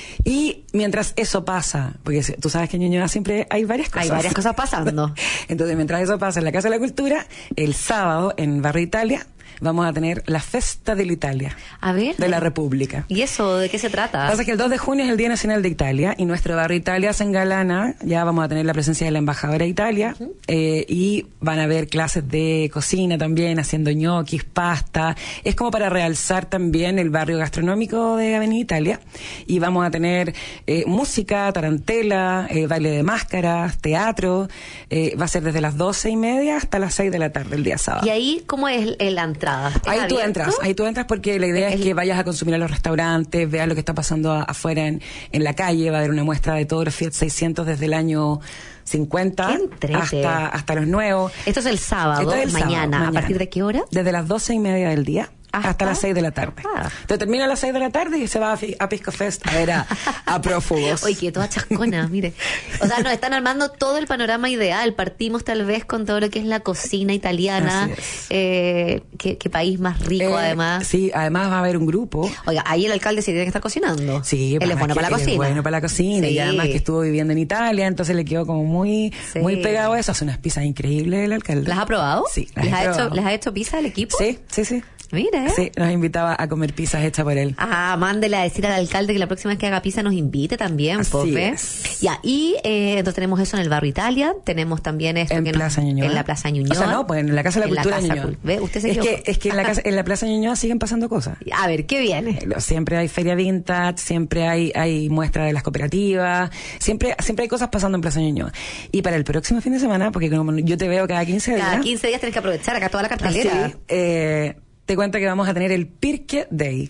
Y mientras eso pasa, porque tú sabes que en Ñuñoa siempre hay varias cosas. Hay varias cosas pasando. Entonces, mientras eso pasa en la Casa de la Cultura, el sábado en Barrio Italia vamos a tener la Festa de l'Italia. A ver. De la República. ¿Y eso de qué se trata? Pasa que el dos de junio es el Día Nacional de Italia y nuestro Barrio Italia se engalana, ya vamos a tener la presencia de la embajadora de Italia, uh-huh. eh, y van a haber clases de cocina también, haciendo ñoquis, pasta. Es como para realzar también el barrio gastronómico de Avenida Italia. Y vamos a tener eh, música, tarantela, eh, baile de máscaras, teatro. Eh, va a ser desde las doce y media hasta las seis de la tarde el día sábado. ¿Y ahí cómo es el entrada? Ahí tú entras, ahí tú entras porque la idea es que vayas a consumir a los restaurantes, veas lo que está pasando a, afuera en, en la calle, va a haber una muestra de todos los Fiat seiscientos desde el año cincuenta hasta, hasta los nuevos. Esto es el sábado, Esto es el mañana. sábado, mañana. ¿A partir de qué hora? Desde las doce y media del día. Hasta, hasta las seis de la tarde. Ah. Entonces termina a las seis de la tarde y se va a, a Pisco Fest a ver a, a prófugos. Oye, que toda chascona, mire. O sea, nos están armando todo el panorama ideal. Partimos tal vez con todo lo que es la cocina italiana. Eh, ¿qué, qué país más rico, eh, además. Sí, además va a haber un grupo. Oiga, ahí el alcalde sí tiene que estar cocinando. Sí, él es bueno para la cocina. Es bueno para la cocina. Sí. Y además que estuvo viviendo en Italia, entonces le quedó como muy, sí. muy pegado a eso. Hace unas pizzas increíbles el alcalde. ¿Las ha probado? Sí. Las ¿Les, ha hecho, ¿Les ha hecho pizza al equipo? Sí, sí, sí. Mira, ¿eh? Sí, nos invitaba a comer pizzas hechas por él. Ah, mándele a decir al alcalde que la próxima vez que haga pizza nos invite también, Pope. Ya, y eh, entonces tenemos eso en el Barrio Italia, tenemos también esto en que Plaza nos, Ñuñoa. En la Plaza Ñuñoa. O sea, no, pues en la Casa de la Cultura Ñuñoa. ¿Ve? Usted se es que, es que en la, casa, en la Plaza Ñuñoa siguen pasando cosas. A ver, ¿qué viene? Siempre hay feria vintage, siempre hay, hay muestra de las cooperativas, siempre, siempre hay cosas pasando en Plaza Ñuñoa. Y para el próximo fin de semana, porque como yo te veo cada quince días. Cada quince días tenés que aprovechar acá toda la cartelera. Sí, eh, te cuento que vamos a tener el Pirque Day.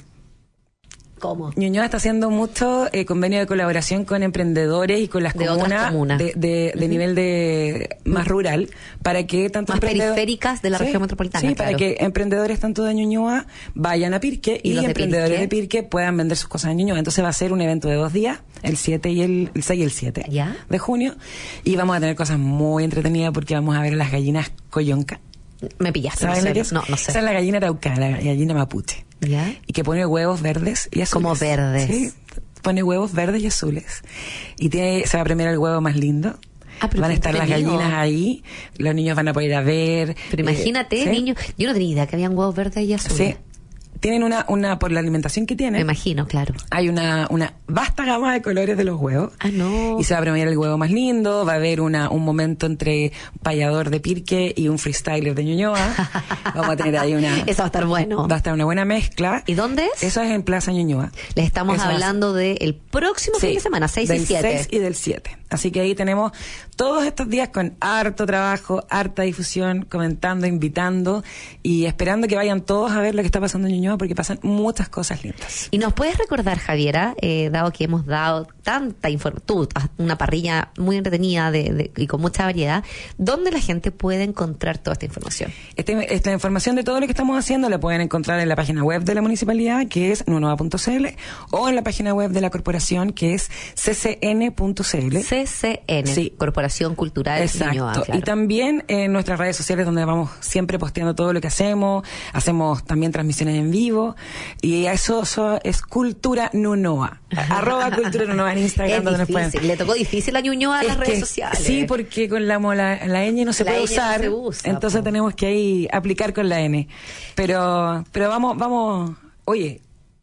¿Cómo? Ñuñoa está haciendo mucho eh, convenio de colaboración con emprendedores y con las de comunas, comunas de, de, de uh-huh. nivel de más rural, para que tanto más periféricas de la sí, región metropolitana. Sí, claro. para que emprendedores tanto de Ñuñoa vayan a Pirque y, y emprendedores de Pirque? de Pirque puedan vender sus cosas en Ñuñoa. Entonces va a ser un evento de dos días, el siete y el, el seis y el siete ¿Ya? de junio, y vamos a tener cosas muy entretenidas porque vamos a ver las gallinas coyonca. Me pillaste. ¿Sabes no lo que es? No, no sé. Esa es la gallina araucana, la gallina mapuche. ¿Ya? Y que pone huevos verdes y azules. Como verdes. Sí, pone huevos verdes y azules. Y tiene, se va a premiar el huevo más lindo. Ah, pero van a estar las gallinas ahí, los niños van a poder ir a ver. Pero imagínate, eh, ¿sí? niños, yo no tenía idea que habían huevos verdes y azules. Sí. Tienen una, una, por la alimentación que tienen. Me imagino, claro. Hay una, una vasta gama de colores de los huevos. Ah, no. Y se va a premiar el huevo más lindo, va a haber una, un momento entre un payador de Pirque y un freestyler de Ñuñoa. Vamos a tener ahí una... Eso va a estar bueno. Va a estar una buena mezcla. ¿Y dónde es? Eso es en Plaza Ñuñoa. Les estamos Eso hablando del próximo sí, fin de semana, seis del y siete. seis y del siete. Así que ahí tenemos todos estos días con harto trabajo, harta difusión, comentando, invitando y esperando que vayan todos a ver lo que está pasando en Ñuñoa porque pasan muchas cosas lindas. ¿Y nos puedes recordar, Javiera, eh, dado que hemos dado tanta información, una parrilla muy entretenida de, de, y con mucha variedad, dónde la gente puede encontrar toda esta información? Este, esta información de todo lo que estamos haciendo la pueden encontrar en la página web de la municipalidad, que es ñuñoa punto c l, o en la página web de la corporación, que es c c n punto c l. C C N, sí. Corporación Cultural Exacto. Ñuñoa, claro. Y también en nuestras redes sociales, donde vamos siempre posteando todo lo que hacemos, hacemos también transmisiones en vivo, y eso, eso es Cultura Ñuñoa. Arroba Cultura Ñuñoa en Instagram. Es donde difícil. Nos pueden... Le tocó difícil a Ñuñoa a es las que, redes sociales. Sí, porque con la, la, la ñ no se la puede ñ usar, no se usa, entonces po. tenemos que ahí aplicar con la N. Pero, pero vamos, vamos, oye,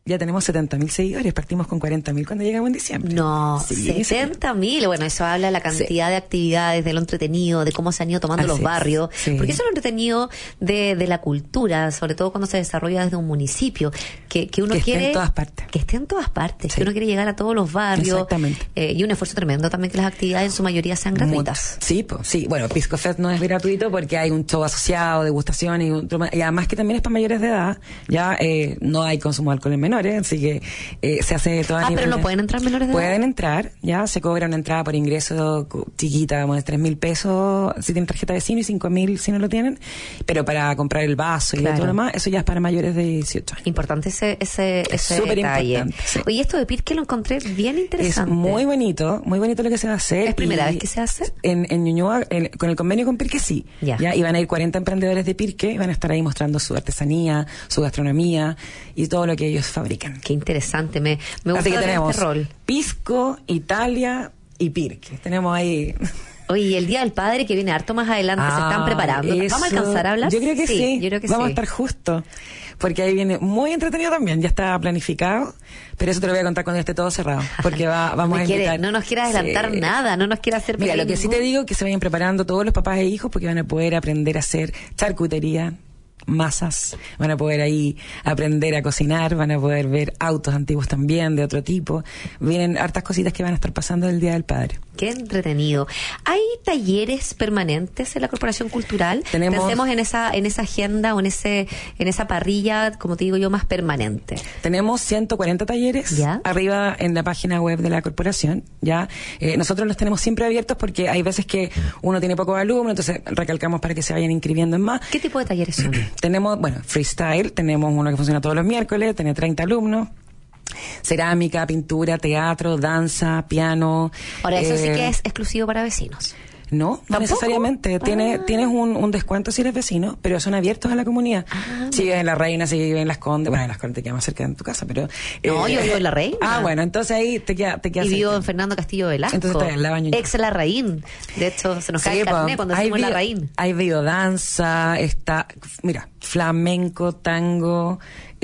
Ya tenemos setenta mil seguidores, partimos con cuarenta mil cuando llegamos en diciembre. No, sí, setenta mil. Bueno, eso habla de la cantidad sí. de actividades, de lo entretenido, de cómo se han ido tomando Así los barrios. Es, sí. Porque eso es lo entretenido de, de la cultura, sobre todo cuando se desarrolla desde un municipio, que, que uno que quiere... Que esté en todas partes. Que esté en todas partes, sí. que uno quiere llegar a todos los barrios. Exactamente. Eh, y un esfuerzo tremendo también que las actividades en su mayoría sean gratuitas. Mucho. Sí, pues, sí. Bueno, Pisco Fest no es gratuito porque hay un show asociado, degustación y, un, y además que también es para mayores de edad. Ya eh, no hay consumo de alcohol en menores, así que Eh, se hace toda Ah, pero no pueden entrar menores de edad. Pueden entrar, ya se cobra una entrada por ingreso chiquita, como de tres mil pesos si tienen tarjeta de vecino y cinco mil si no lo tienen, pero para comprar el vaso claro. y todo lo demás, eso ya es para mayores de dieciocho años. Importante ese ese, ese Súper detalle. Importante, sí. Oye, esto de Pirque lo encontré bien interesante. Es muy bonito, muy bonito lo que se va a hacer. ¿Es primera vez que se hace? En, en Ñuñoa, en, con el convenio con Pirque sí. Ya. ya. Y van a ir cuarenta emprendedores de Pirque y van a estar ahí mostrando su artesanía, su gastronomía y todo lo que ellos fabrican. Qué interesante, me, me gusta Así que tenemos este rol. Pisco, Italia y Pirque. Tenemos ahí... Oye, y el Día del Padre que viene harto más adelante, ah, se están preparando. Eso, ¿Vamos a alcanzar a hablar? Yo creo que sí. sí. Yo creo que Vamos sí. a estar justo. Porque ahí viene muy entretenido también. Ya está planificado. Pero eso te lo voy a contar cuando esté todo cerrado. Porque va, vamos no a invitar. Quiere, no nos quiere adelantar sí. nada. No nos quiere hacer... Mira, lo que sí te digo es que se vayan preparando todos los papás e hijos porque van a poder aprender a hacer charcutería, masas, van a poder ahí aprender a cocinar, van a poder ver autos antiguos también de otro tipo. Vienen hartas cositas que van a estar pasando el Día del Padre. Qué entretenido. ¿Hay talleres permanentes en la Corporación Cultural? Tenemos, Pensemos en esa en esa agenda o en ese en esa parrilla, como te digo yo, más permanente. Tenemos ciento cuarenta talleres ¿Ya? arriba en la página web de la corporación. Ya eh, nosotros los tenemos siempre abiertos porque hay veces que uno tiene pocos alumnos, entonces recalcamos para que se vayan inscribiendo en más. ¿Qué tipo de talleres son? Tenemos, bueno, freestyle, tenemos uno que funciona todos los miércoles, tiene treinta alumnos. Cerámica, pintura, teatro, danza, piano. Ahora, eso eh, sí que es exclusivo para vecinos. No, no necesariamente. Ah. Tiene, tienes un, un descuento si eres vecino, pero son abiertos a la comunidad. Ah, si vives en La Reina, si vives en Las Condes, bueno, en Las Condes te queda más cerca de tu casa, pero... No, eh, yo vivo en La Reina. Ah, bueno, entonces ahí te queda, te queda Y vivo cerca. en Fernando Castillo Velasco. Entonces está en la baña. Ex Larraín. De hecho, se nos sí, cae el carnet cuando decimos bio, Larraín. Hay biodanza, está, mira, flamenco, tango,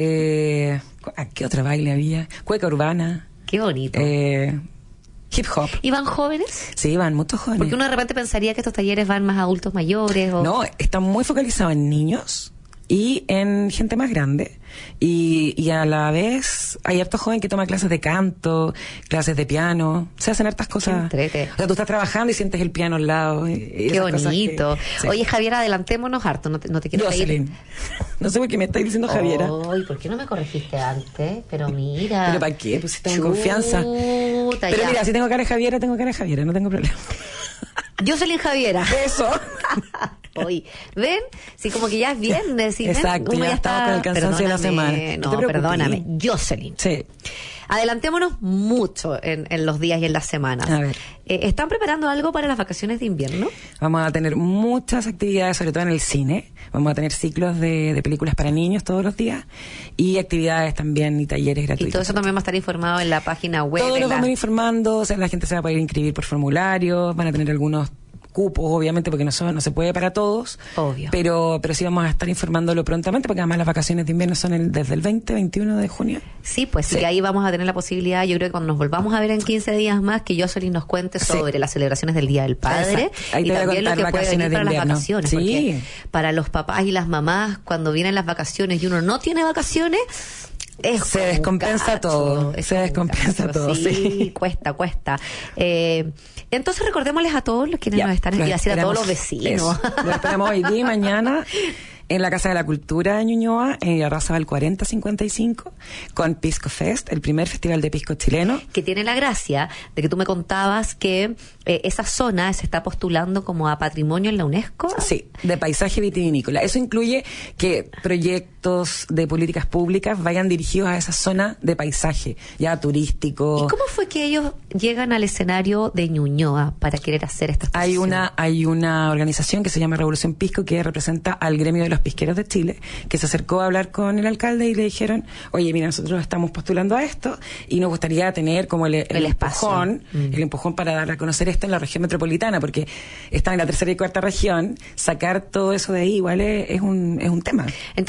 eh, ¿qué otro baile había? Cueca urbana. Qué bonito. Eh... Hip hop. ¿Y van jóvenes? Sí, van muchos jóvenes. Porque uno de repente pensaría que estos talleres van más a adultos mayores. O... No, están muy focalizados en niños y en gente más grande. Y, y a la vez hay harto joven que toma clases de canto, clases de piano. Se hacen hartas cosas. Entrete. O sea, tú estás trabajando y sientes el piano al lado. Y, y Qué bonito. Que, sí. Oye, Javiera, adelantémonos harto. No te, no te quiero Jocelyn. No sé por qué me estáis diciendo Javiera. Ay, ¿por qué no me corregiste antes? Pero mira. ¿Pero para qué? Pues si tengo confianza. Pero ya. mira, si tengo cara de Javiera, tengo cara de Javiera. No tengo problema. Jocelyn Javiera. Eso. Hoy, ¿ven? Sí, como que ya es viernes. ¿Sí? Exacto, Uno ya, ya estamos con el cansancio de la semana. No, perdóname. Jocelyn. Sí. Adelantémonos mucho en, en los días y en las semanas. A ver. Eh, ¿Están preparando algo para las vacaciones de invierno? Vamos a tener muchas actividades, sobre todo en el cine. Vamos a tener ciclos de, de películas para niños todos los días y actividades también y talleres gratuitos. Y todo eso también va a estar informado en la página web. Todo lo la... vamos a ir informando, o sea, la gente se va a poder inscribir por formulario, van a tener algunos cupos, obviamente, porque no, son, no se puede para todos. Obvio. Pero, pero sí vamos a estar informándolo prontamente, porque además las vacaciones de invierno son el, desde el veinte, veintiuno de junio. Sí, pues sí. sí. Que ahí vamos a tener la posibilidad, yo creo que cuando nos volvamos a ver en quince días más, que Jocelyn nos cuente sobre sí. las celebraciones del Día del Padre. Ahí y te también voy a lo que puede venir para invierno. las vacaciones. Sí. Porque para los papás y las mamás, cuando vienen las vacaciones y uno no tiene vacaciones... Es se descompensa cacho, todo, se descompensa cacho, todo, sí, sí. cuesta, cuesta. Eh, entonces recordémosles a todos los quienes ya, nos están y decir a todos los vecinos. Eso. Lo esperamos hoy día y mañana en la Casa de la Cultura de Ñuñoa, en Arrasabal cuarenta cincuenta y cinco, con Pisco Fest, el primer festival de pisco chileno. Que tiene la gracia de que tú me contabas que eh, esa zona se está postulando como a patrimonio en la UNESCO. Sí, de paisaje vitivinícola. Eso incluye que proyectos de políticas públicas vayan dirigidos a esa zona de paisaje, ya turístico. ¿Y cómo fue que ellos llegan al escenario de Ñuñoa para querer hacer esta exposición? Hay una, hay una organización que se llama Revolución Pisco que representa al gremio de los pisqueros de Chile, que se acercó a hablar con el alcalde y le dijeron, oye, mira, nosotros estamos postulando a esto y nos gustaría tener como el, el, el empujón, mm. el empujón para dar a conocer esto en la región metropolitana, porque está en la tercera y cuarta región, sacar todo eso de ahí igual es, es un es un tema. Entonces eso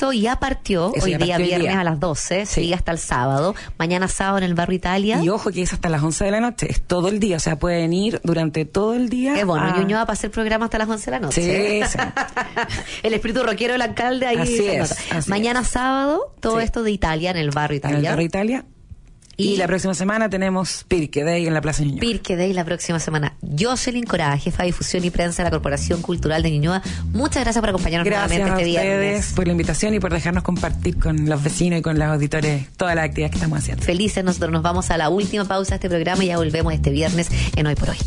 esto ya partió, Eso hoy ya día partió hoy viernes día. a las doce, Sí. sigue hasta el sábado. Mañana sábado en el Barrio Italia. Y ojo que es hasta las once de la noche, es todo el día, o sea, pueden ir durante todo el día. Qué bueno, a... Ñuñoa para hacer programa hasta las once de la noche. Sí, sí. El espíritu rockero del alcalde ahí. Así se es, nota. así Mañana es. sábado, todo Sí. esto de Italia, en el Barrio En Italia. el Barrio Italia. Y, Y- la próxima semana tenemos Pirque Day en la Plaza Ñuñoa. Pirque Day la próxima semana. Jocelyn Corá, jefa de difusión y prensa de la Corporación Cultural de Ñuñoa. Muchas gracias por acompañarnos Gracias nuevamente a este ustedes viernes. por la invitación y por dejarnos compartir con los vecinos y con los auditores todas las actividades que estamos haciendo. Felices, nosotros nos vamos a la última pausa de este programa y ya volvemos este viernes en Hoy por Hoy.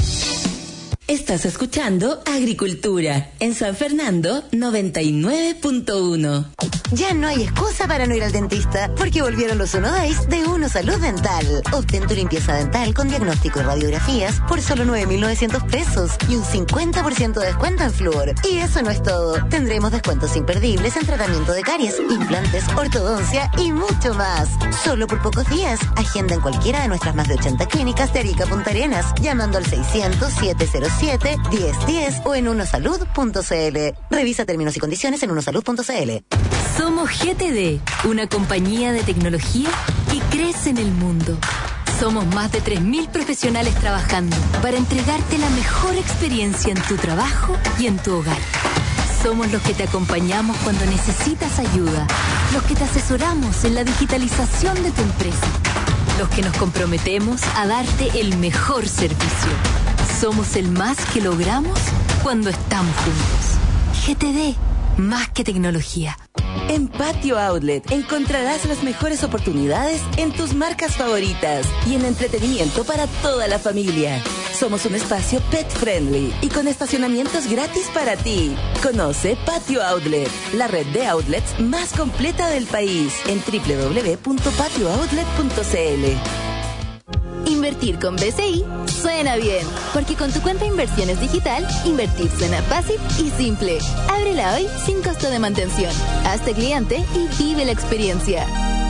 Estás escuchando Agricultura en San Fernando noventa y nueve punto uno. Ya no hay excusa para no ir al dentista, porque volvieron los Uno Days de Uno Salud Dental. Obtén tu limpieza dental con diagnóstico y radiografías por solo nueve mil novecientos pesos y un cincuenta por ciento de descuento en flúor. Y eso no es todo. Tendremos descuentos imperdibles en tratamiento de caries, implantes, ortodoncia y mucho más. Solo por pocos días. Agenda en cualquiera de nuestras más de ochenta clínicas de Arica Punta Arenas, llamando al seiscientos, setecientos siete, diez diez o en unosalud punto cl. Revisa términos y condiciones en unosalud punto cl. Somos G T D, una compañía de tecnología que crece en el mundo. Somos más de tres mil profesionales trabajando para entregarte la mejor experiencia en tu trabajo y en tu hogar. Somos los que te acompañamos cuando necesitas ayuda, los que te asesoramos en la digitalización de tu empresa, los que nos comprometemos a darte el mejor servicio. Somos el más que logramos cuando estamos juntos. G T D, más que tecnología. En Patio Outlet encontrarás las mejores oportunidades en tus marcas favoritas y en entretenimiento para toda la familia. Somos un espacio pet friendly y con estacionamientos gratis para ti. Conoce Patio Outlet, la red de outlets más completa del país en doble u doble u doble u punto patio outlet punto cl. Invertir con B C I suena bien, porque con tu cuenta de inversiones digital, invertir suena fácil y simple. Ábrela hoy sin costo de mantención. Hazte cliente y vive la experiencia.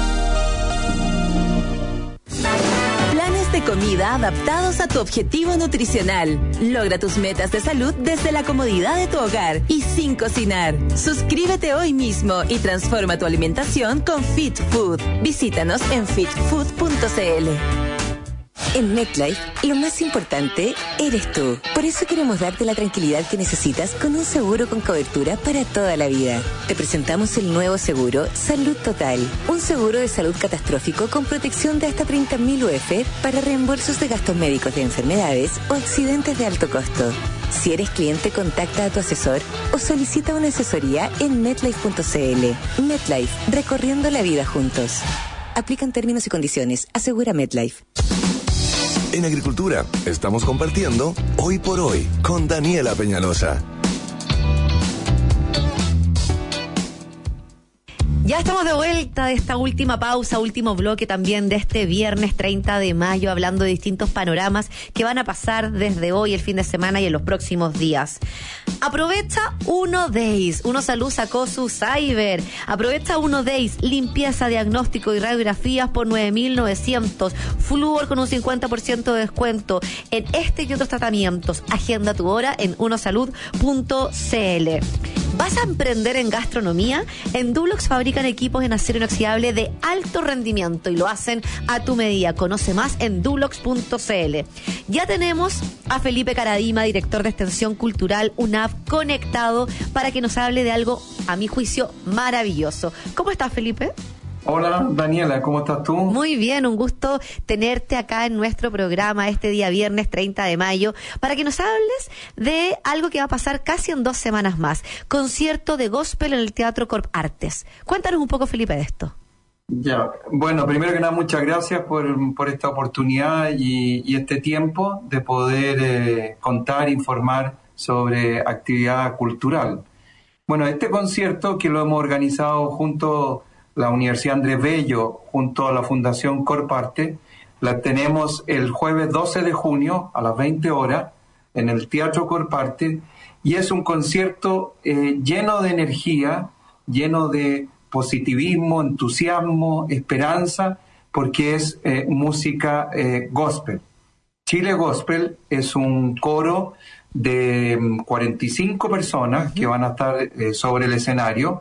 Planes de comida adaptados a tu objetivo nutricional. Logra tus metas de salud desde la comodidad de tu hogar y sin cocinar. Suscríbete hoy mismo y transforma tu alimentación con Fit Food. Visítanos en fit food punto cl. En MetLife, lo más importante eres tú. Por eso queremos darte la tranquilidad que necesitas con un seguro con cobertura para toda la vida. Te presentamos el nuevo seguro Salud Total. Un seguro de salud catastrófico con protección de hasta treinta mil U F para reembolsos de gastos médicos de enfermedades o accidentes de alto costo. Si eres cliente, contacta a tu asesor o solicita una asesoría en metlife punto cl. MetLife, recorriendo la vida juntos. Aplican términos y condiciones. Asegura MetLife. En Agricultura estamos compartiendo Hoy por Hoy con Daniela Peñalosa. Ya estamos de vuelta de esta última pausa, último bloque también de este viernes treinta de mayo, hablando de distintos panoramas que van a pasar desde hoy, el fin de semana y en los próximos días. Aprovecha Uno Days. Uno Salud sacó su cyber. Aprovecha Uno Days. Limpieza, diagnóstico y radiografías por nueve mil novecientos. Flúor con un cincuenta por ciento de descuento en este y otros tratamientos. Agenda tu hora en unosalud punto cl. ¿Vas a emprender en gastronomía? En Dulox fabrican equipos en acero inoxidable de alto rendimiento y lo hacen a tu medida. Conoce más en dulox punto cl. Ya tenemos a Felipe Caradima, director de Extensión Cultural UNAV, conectado para que nos hable de algo, a mi juicio, maravilloso. ¿Cómo estás, Felipe? Hola Daniela, ¿cómo estás tú? Muy bien, un gusto tenerte acá en nuestro programa este día viernes treinta de mayo para que nos hables de algo que va a pasar casi en dos semanas más. Concierto de gospel en el Teatro Corp Artes. Cuéntanos un poco, Felipe, de esto. Ya, bueno, primero que nada muchas gracias por, por esta oportunidad y, y este tiempo de poder eh, contar, informar sobre actividad cultural. Bueno, este concierto que lo hemos organizado junto la Universidad Andrés Bello junto a la Fundación Corparte, la tenemos el jueves doce de junio a las veinte horas en el Teatro Corparte y es un concierto eh, lleno de energía, lleno de positivismo, entusiasmo, esperanza, porque es eh, música eh, gospel. Chile Gospel es un coro de cuarenta y cinco personas que van a estar eh, sobre el escenario.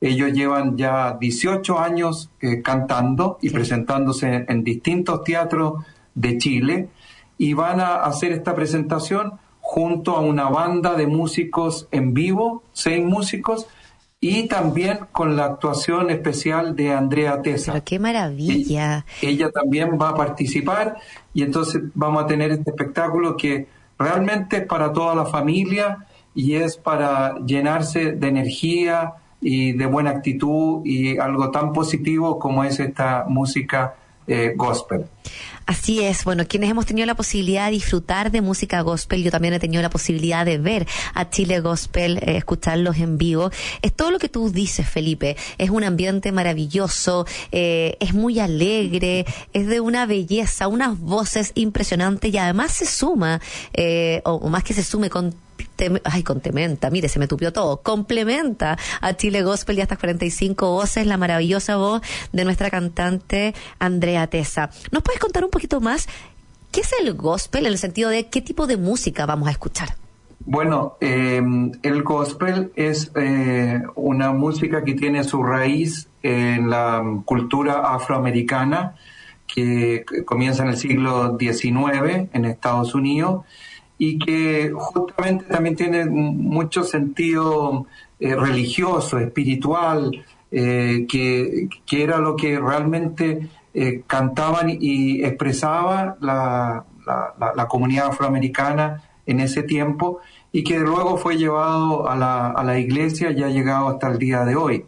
Ellos llevan ya dieciocho años eh, cantando y sí. presentándose en, en distintos teatros de Chile, y van a hacer esta presentación junto a una banda de músicos en vivo, seis músicos, y también con la actuación especial de Andrea Tesa. ¡Pero qué maravilla! Y ella también va a participar, y entonces vamos a tener este espectáculo que realmente es para toda la familia y es para llenarse de energía y de buena actitud y algo tan positivo como es esta música eh, gospel. Así es, bueno, quienes hemos tenido la posibilidad de disfrutar de música gospel, yo también he tenido la posibilidad de ver a Chile Gospel, eh, escucharlos en vivo. Es todo lo que tú dices, Felipe, es un ambiente maravilloso, eh, es muy alegre, es de una belleza, unas voces impresionantes, y además se suma, eh, o, o más que se sume con Tem- ay, complementa, mire, se me tupió todo, complementa a Chile Gospel y a estas cuarenta y cinco voces, la maravillosa voz de nuestra cantante Andrea Tesa. ¿Nos puedes contar un poquito más qué es el gospel, en el sentido de qué tipo de música vamos a escuchar? Bueno, eh, el gospel es eh, una música que tiene su raíz en la cultura afroamericana, que comienza en el siglo diecinueve en Estados Unidos, y que justamente también tiene mucho sentido eh, religioso, espiritual, eh, que, que era lo que realmente eh, cantaban y expresaba la, la, la, la comunidad afroamericana en ese tiempo, y que luego fue llevado a la, a la iglesia y ha llegado hasta el día de hoy.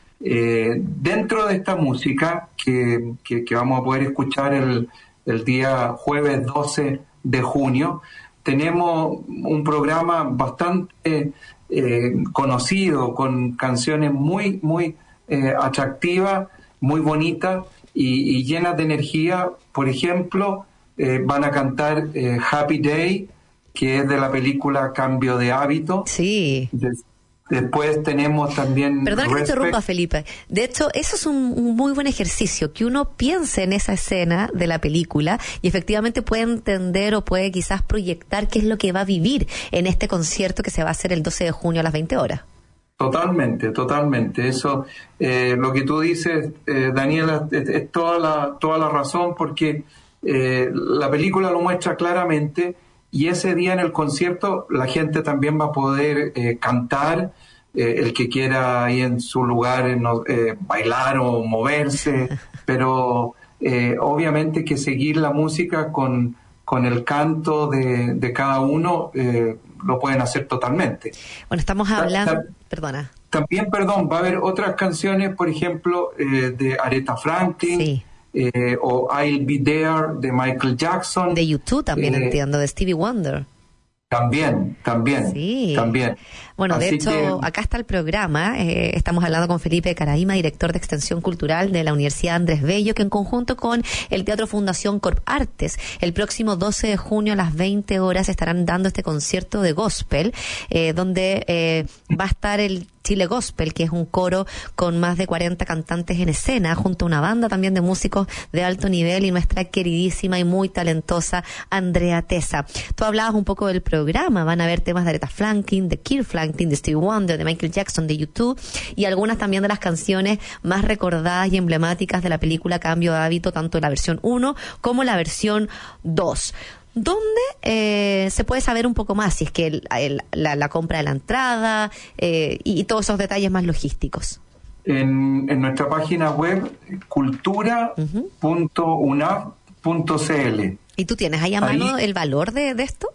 Eh, dentro de esta música que, que, que vamos a poder escuchar el, el día jueves doce de junio, tenemos un programa bastante eh, conocido, con canciones muy, muy eh, atractivas, muy bonitas y, y llenas de energía. Por ejemplo, eh, van a cantar eh, Happy Day, que es de la película Cambio de Hábito. Sí. Des- Después tenemos también... Perdón que te Respect. interrumpa, Felipe. De hecho, eso es un, un muy buen ejercicio, que uno piense en esa escena de la película y efectivamente puede entender o puede quizás proyectar qué es lo que va a vivir en este concierto que se va a hacer el doce de junio a las veinte horas. Totalmente, totalmente. Eso, eh, lo que tú dices, eh, Daniela, es, es toda la, toda la razón, porque eh, la película lo muestra claramente. Y ese día en el concierto la gente también va a poder eh, cantar, eh, el que quiera ahí en su lugar eh, no, eh, bailar o moverse, pero eh, obviamente que seguir la música con, con el canto de, de cada uno eh, lo pueden hacer totalmente. Bueno, estamos hablando... Ta- ta- Perdona. También, perdón, va a haber otras canciones, por ejemplo, eh, de Aretha Franklin. Sí. Eh, o I'll Be There de Michael Jackson. De YouTube también eh, entiendo, de Stevie Wonder. También, también, Sí. también. Bueno, de Así hecho, que- acá está el programa. Eh, estamos hablando con Felipe Caraima, director de Extensión Cultural de la Universidad Andrés Bello, que en conjunto con el Teatro Fundación Corp Artes, el próximo doce de junio a las veinte horas estarán dando este concierto de gospel, eh, donde eh, va a estar el Chile Gospel, que es un coro con más de cuarenta cantantes en escena, junto a una banda también de músicos de alto nivel y nuestra queridísima y muy talentosa Andrea Tesa. Tú hablabas un poco del programa, van a haber temas de Aretha Franklin, de Kirk Franklin, de Stevie Wonder, de Michael Jackson, de YouTube, y algunas también de las canciones más recordadas y emblemáticas de la película Cambio de Hábito, tanto en la versión uno como la versión dos. ¿Dónde eh, se puede saber un poco más si es que el, el, la, la compra de la entrada eh, y, y todos esos detalles más logísticos? En, en nuestra página web, cultura punto unaf punto c l. ¿Y tú tienes ahí a Ahí- mano el valor de, de esto?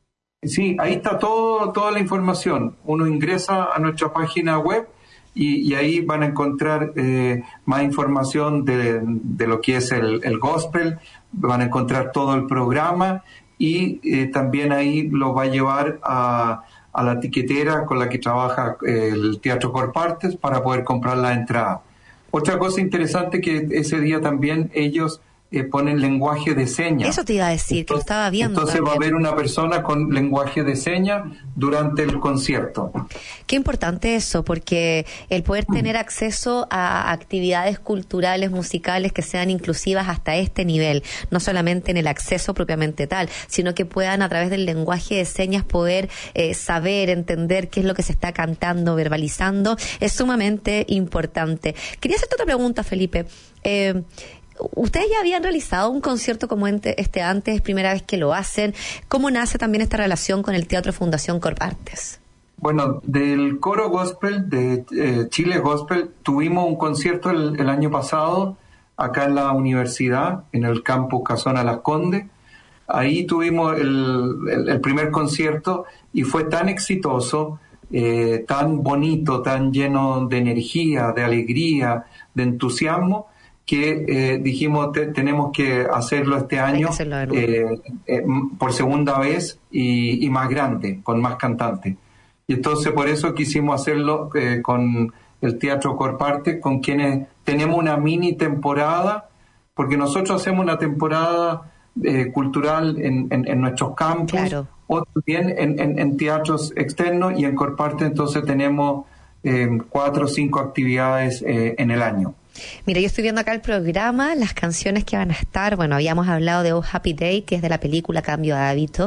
Sí, ahí está todo, toda la información. Uno ingresa a nuestra página web y, y ahí van a encontrar eh, más información de, de lo que es el, el gospel, van a encontrar todo el programa y eh, también ahí lo va a llevar a, a la tiquetera con la que trabaja eh, el Teatro Corp Artes para poder comprar la entrada. Otra cosa interesante que ese día también ellos eh, ponen lenguaje de señas. Eso te iba a decir, entonces, que lo estaba viendo. Entonces también. va a haber una persona con lenguaje de señas durante el concierto. Qué importante eso, porque el poder tener acceso a actividades culturales, musicales que sean inclusivas hasta este nivel, no solamente en el acceso propiamente tal, sino que puedan a través del lenguaje de señas poder eh, saber, entender qué es lo que se está cantando, verbalizando, es sumamente importante. Quería hacerte otra pregunta, Felipe. Eh, ¿Ustedes ya habían realizado un concierto como este antes? ¿Es primera vez que lo hacen? ¿Cómo nace también esta relación con el Teatro Fundación Corpartes? Bueno, del Coro Gospel, de eh, Chile Gospel, tuvimos un concierto el, el año pasado acá en la universidad, en el campus Casona Las Condes. Ahí tuvimos el, el, el primer concierto y fue tan exitoso, eh, tan bonito, tan lleno de energía, de alegría, de entusiasmo, que eh, dijimos te, tenemos que hacerlo este año eh, eh, por segunda vez y, y más grande, con más cantantes. Y entonces por eso quisimos hacerlo eh, con el Teatro Corpartes, con quienes tenemos una mini temporada, porque nosotros hacemos una temporada eh, cultural en, en, en nuestros campus, claro, o también en, en, en teatros externos, y en Corpartes entonces tenemos eh, cuatro o cinco actividades eh, en el año. Mira, yo estoy viendo acá el programa, las canciones que van a estar. Bueno, habíamos hablado de Oh Happy Day, que es de la película Cambio de Hábito.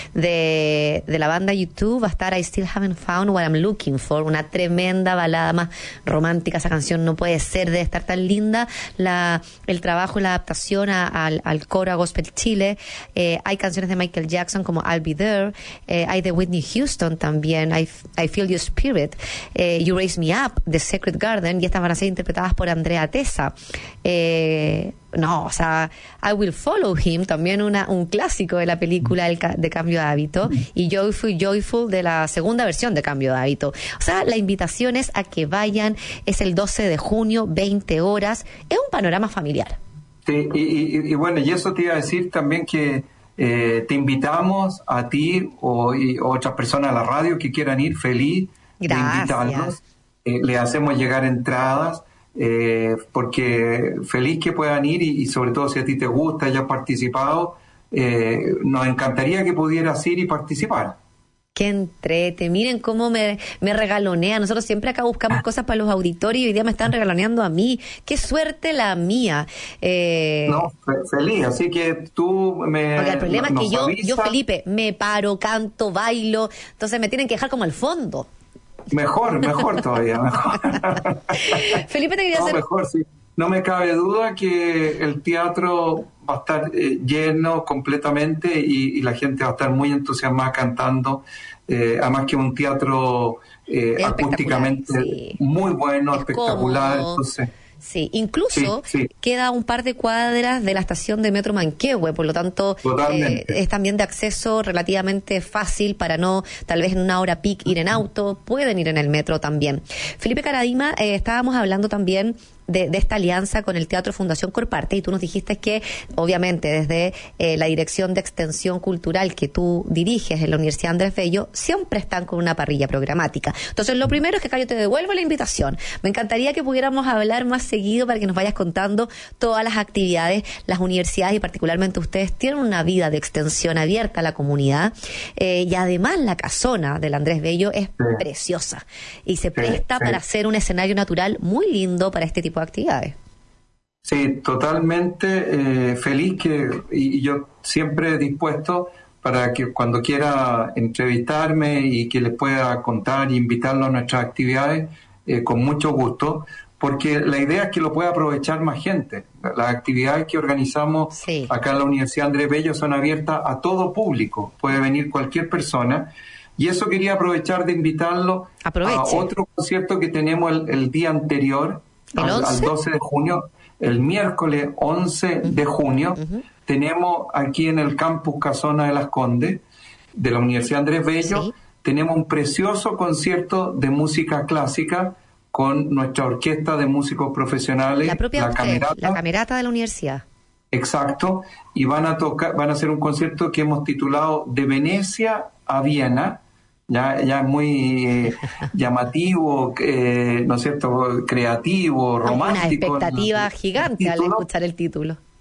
De, de la banda YouTube va a estar I Still Haven't Found What I'm Looking For, una tremenda balada más romántica. Esa canción no puede ser, de estar tan linda. La, el trabajo y la adaptación a, al, al coro a Gospel Chile. Eh, hay canciones de Michael Jackson como I'll Be There. Eh, hay de Whitney Houston también, I, I Feel Your Spirit. Eh, You Raise Me Up, The Sacred Garden. Y estas van a ser interpretadas por Andrea Tesa. Eh, no, o sea, I Will Follow Him, también una, un clásico de la película de Cambio de Hábito, y Joyful, Joyful de la segunda versión de Cambio de Hábito. O sea, la invitación es a que vayan, es el doce de junio, veinte horas, es un panorama familiar. Sí, y, y, y bueno, y eso te iba a decir también que eh, te invitamos a ti o, y, o otras personas a la radio que quieran ir, feliz Gracias. de invitarlos. Eh, le hacemos llegar entradas. Eh, porque feliz que puedan ir y, y sobre todo si a ti te gusta, hayas participado, eh, nos encantaría que pudieras ir y participar. Qué entrete, miren cómo me, me regalonea. Nosotros siempre acá buscamos cosas para los auditorios y hoy día me están regaloneando a mí. Qué suerte la mía. Eh... No, fe- feliz, así que tú me... Porque el problema no, es que yo, avisa. yo, Felipe, me paro, canto, bailo, entonces me tienen que dejar como al fondo. Mejor, mejor todavía, mejor. Felipe, te quería no, hacer... mejor, sí. No me cabe duda que el teatro va a estar eh, lleno completamente y, y la gente va a estar muy entusiasmada cantando. Eh, además que un teatro eh, acústicamente sí. muy bueno, es espectacular. Cómodo. Entonces... Sí, incluso sí, sí. queda un par de cuadras de la estación de Metro Manquehue, por lo tanto eh, es también de acceso relativamente fácil para no, tal vez en una hora peak, ir en auto, pueden ir en el metro también. Felipe Caradima, eh, estábamos hablando también de, de esta alianza con el Teatro Fundación Corpartes, y tú nos dijiste que obviamente desde eh, la Dirección de Extensión Cultural que tú diriges en la Universidad Andrés Bello siempre están con una parrilla programática. Entonces lo primero es que acá yo te devuelvo la invitación. Me encantaría que pudiéramos hablar más seguido para que nos vayas contando todas las actividades. Las universidades y particularmente ustedes tienen una vida de extensión abierta a la comunidad, eh, y además la casona del Andrés Bello es sí. preciosa y se presta sí, sí. para hacer un escenario natural muy lindo para este tipo de actividades. Sí, totalmente eh, feliz que y, y yo siempre dispuesto para que cuando quiera entrevistarme y que les pueda contar e invitarlo a nuestras actividades, eh, con mucho gusto, porque la idea es que lo pueda aprovechar más gente. Las actividades que organizamos sí. acá en la Universidad Andrés Bello son abiertas a todo público, puede venir cualquier persona. Y eso quería aprovechar de invitarlo Aproveche. a otro concierto que tenemos el, el día anterior, al, al doce de junio, el miércoles once uh-huh. de junio, uh-huh. tenemos aquí en el campus Casona de Las Condes, de la Universidad Andrés Bello, sí. tenemos un precioso concierto de música clásica con nuestra orquesta de músicos profesionales, la propia la usted, Camerata. La Camerata de la universidad. Exacto, y van a tocar, van a hacer un concierto que hemos titulado De Venecia a Viena. Ya, ya muy eh, llamativo, eh, ¿no es cierto?, creativo, romántico. Una expectativa ¿no? gigante al escuchar el título.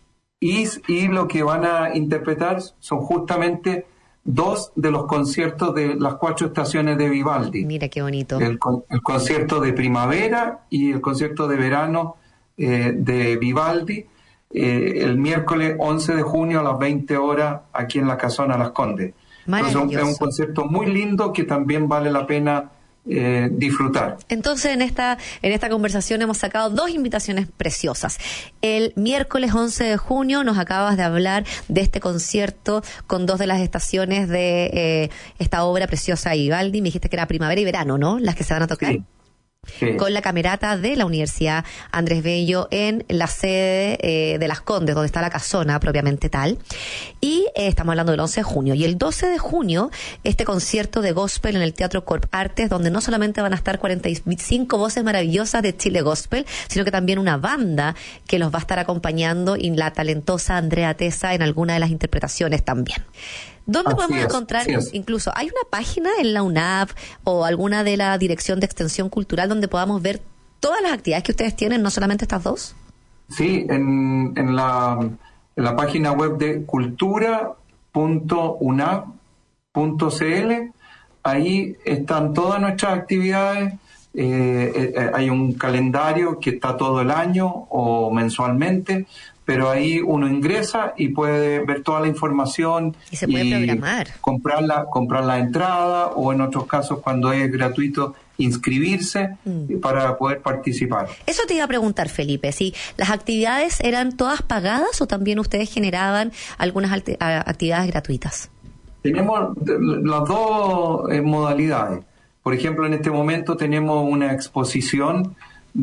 y, y lo que van a interpretar son justamente dos de los conciertos de las cuatro estaciones de Vivaldi. Mira qué bonito. El, el concierto de primavera y el concierto de verano eh, de Vivaldi, eh, el miércoles once de junio a las veinte horas aquí en la Casona Las Condes. Entonces, es un concierto muy lindo que también vale la pena Eh, disfrutar. Entonces en esta en esta conversación hemos sacado dos invitaciones preciosas. El miércoles once de junio nos acabas de hablar de este concierto con dos de las estaciones de eh, esta obra preciosa de Vivaldi. Me dijiste que era primavera y verano, ¿no? Las que se van a tocar. Sí. Sí. Con la camerata de la Universidad Andrés Bello en la sede eh, de Las Condes, donde está la casona propiamente tal. Y eh, estamos hablando del once de junio. Y el doce de junio, este concierto de gospel en el Teatro Corp Artes, donde no solamente van a estar cuarenta y cinco voces maravillosas de Chile Gospel, sino que también una banda que los va a estar acompañando y la talentosa Andrea Tesa en alguna de las interpretaciones también. ¿Dónde así podemos es, encontrar, incluso, hay una página en la U N A V o alguna de la Dirección de Extensión Cultural donde podamos ver todas las actividades que ustedes tienen, no solamente estas dos? Sí, en, en, la, en la página web de cultura punto u n a v punto c l, ahí están todas nuestras actividades, eh, eh, hay un calendario que está todo el año o mensualmente, pero ahí uno ingresa y puede ver toda la información y se puede y programar, comprar la, comprar la entrada, o en otros casos cuando es gratuito inscribirse mm. para poder participar. Eso te iba a preguntar, Felipe, si las actividades eran todas pagadas o también ustedes generaban algunas alti- actividades gratuitas. Tenemos las dos eh, modalidades. Por ejemplo, en este momento tenemos una exposición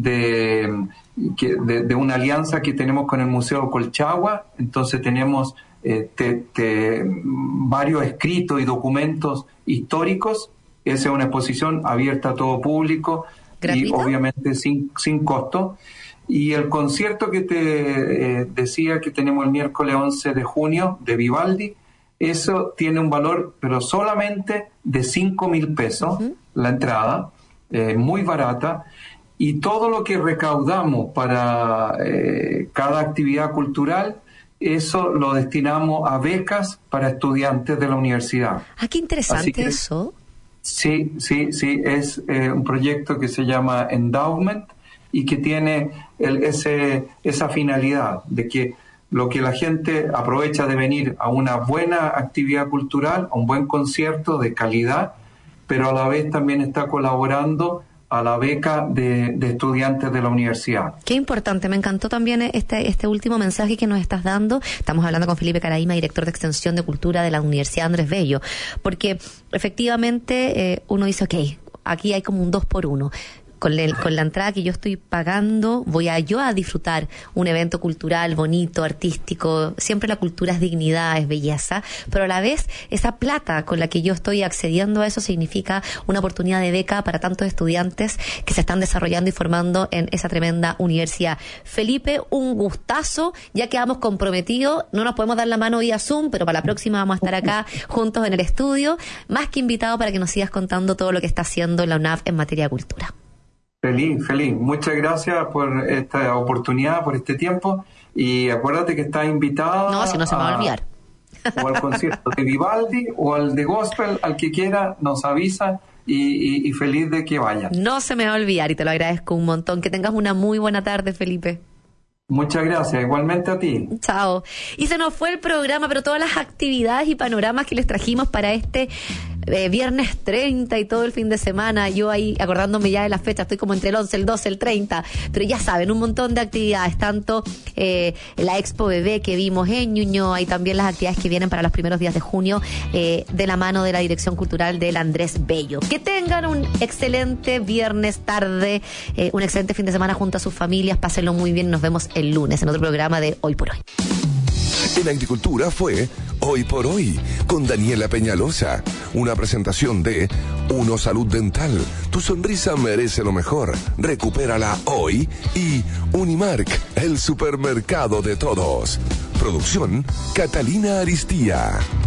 de, que, de, de una alianza que tenemos con el Museo Colchagua. Entonces tenemos eh, te, te, varios escritos y documentos históricos. Esa es una exposición abierta a todo público. ¿Gratuita? Y obviamente sin, sin costo. Y el concierto que te eh, decía que tenemos el miércoles once de junio de Vivaldi, eso tiene un valor, pero solamente de cinco mil pesos, uh-huh. la entrada, eh, muy barata. Y todo lo que recaudamos para eh, cada actividad cultural, eso lo destinamos a becas para estudiantes de la universidad. Ah, qué interesante que, eso. Sí, sí, sí, es eh, un proyecto que se llama Endowment y que tiene el, ese, esa finalidad de que lo que la gente aprovecha de venir a una buena actividad cultural, a un buen concierto de calidad, pero a la vez también está colaborando a la beca de, de estudiantes de la universidad. Qué importante, me encantó también este este último mensaje que nos estás dando. Estamos hablando con Felipe Caraíma, director de Extensión de Cultura de la Universidad Andrés Bello, porque efectivamente eh, uno dice, ok, aquí hay como un dos por uno. Con, el, con la entrada que yo estoy pagando, voy a yo a disfrutar un evento cultural bonito, artístico. Siempre la cultura es dignidad, es belleza, pero a la vez esa plata con la que yo estoy accediendo a eso significa una oportunidad de beca para tantos estudiantes que se están desarrollando y formando en esa tremenda universidad. Felipe, un gustazo, ya quedamos comprometidos, no nos podemos dar la mano vía Zoom, pero para la próxima vamos a estar acá juntos en el estudio, más que invitado para que nos sigas contando todo lo que está haciendo la U N A V en materia de cultura. Feliz, feliz. Muchas gracias por esta oportunidad, por este tiempo. Y acuérdate que estás invitada. No, si no se me va a olvidar. O al concierto de Vivaldi o al de Gospel, al que quiera, nos avisa y, y, y feliz de que vaya. No se me va a olvidar y te lo agradezco un montón. Que tengas una muy buena tarde, Felipe. Muchas gracias, igualmente a ti. Chao. Y se nos fue el programa, pero todas las actividades y panoramas que les trajimos para este eh, viernes treinta y todo el fin de semana, yo ahí acordándome ya de las fechas, estoy como entre el once, el doce, el treinta, pero ya saben, un montón de actividades, tanto eh, la Expo Bebé que vimos en Ñuñoa y también las actividades que vienen para los primeros días de junio eh, de la mano de la Dirección Cultural del Andrés Bello. Que tengan un excelente viernes tarde, eh, un excelente fin de semana junto a sus familias, pásenlo muy bien, nos vemos el lunes en otro programa de Hoy por Hoy. En Agricultura fue Hoy por Hoy con Daniela Peñalosa, una presentación de Uno Salud Dental. Tu sonrisa merece lo mejor. Recupérala hoy. Y Unimark, el supermercado de todos. Producción Catalina Aristía.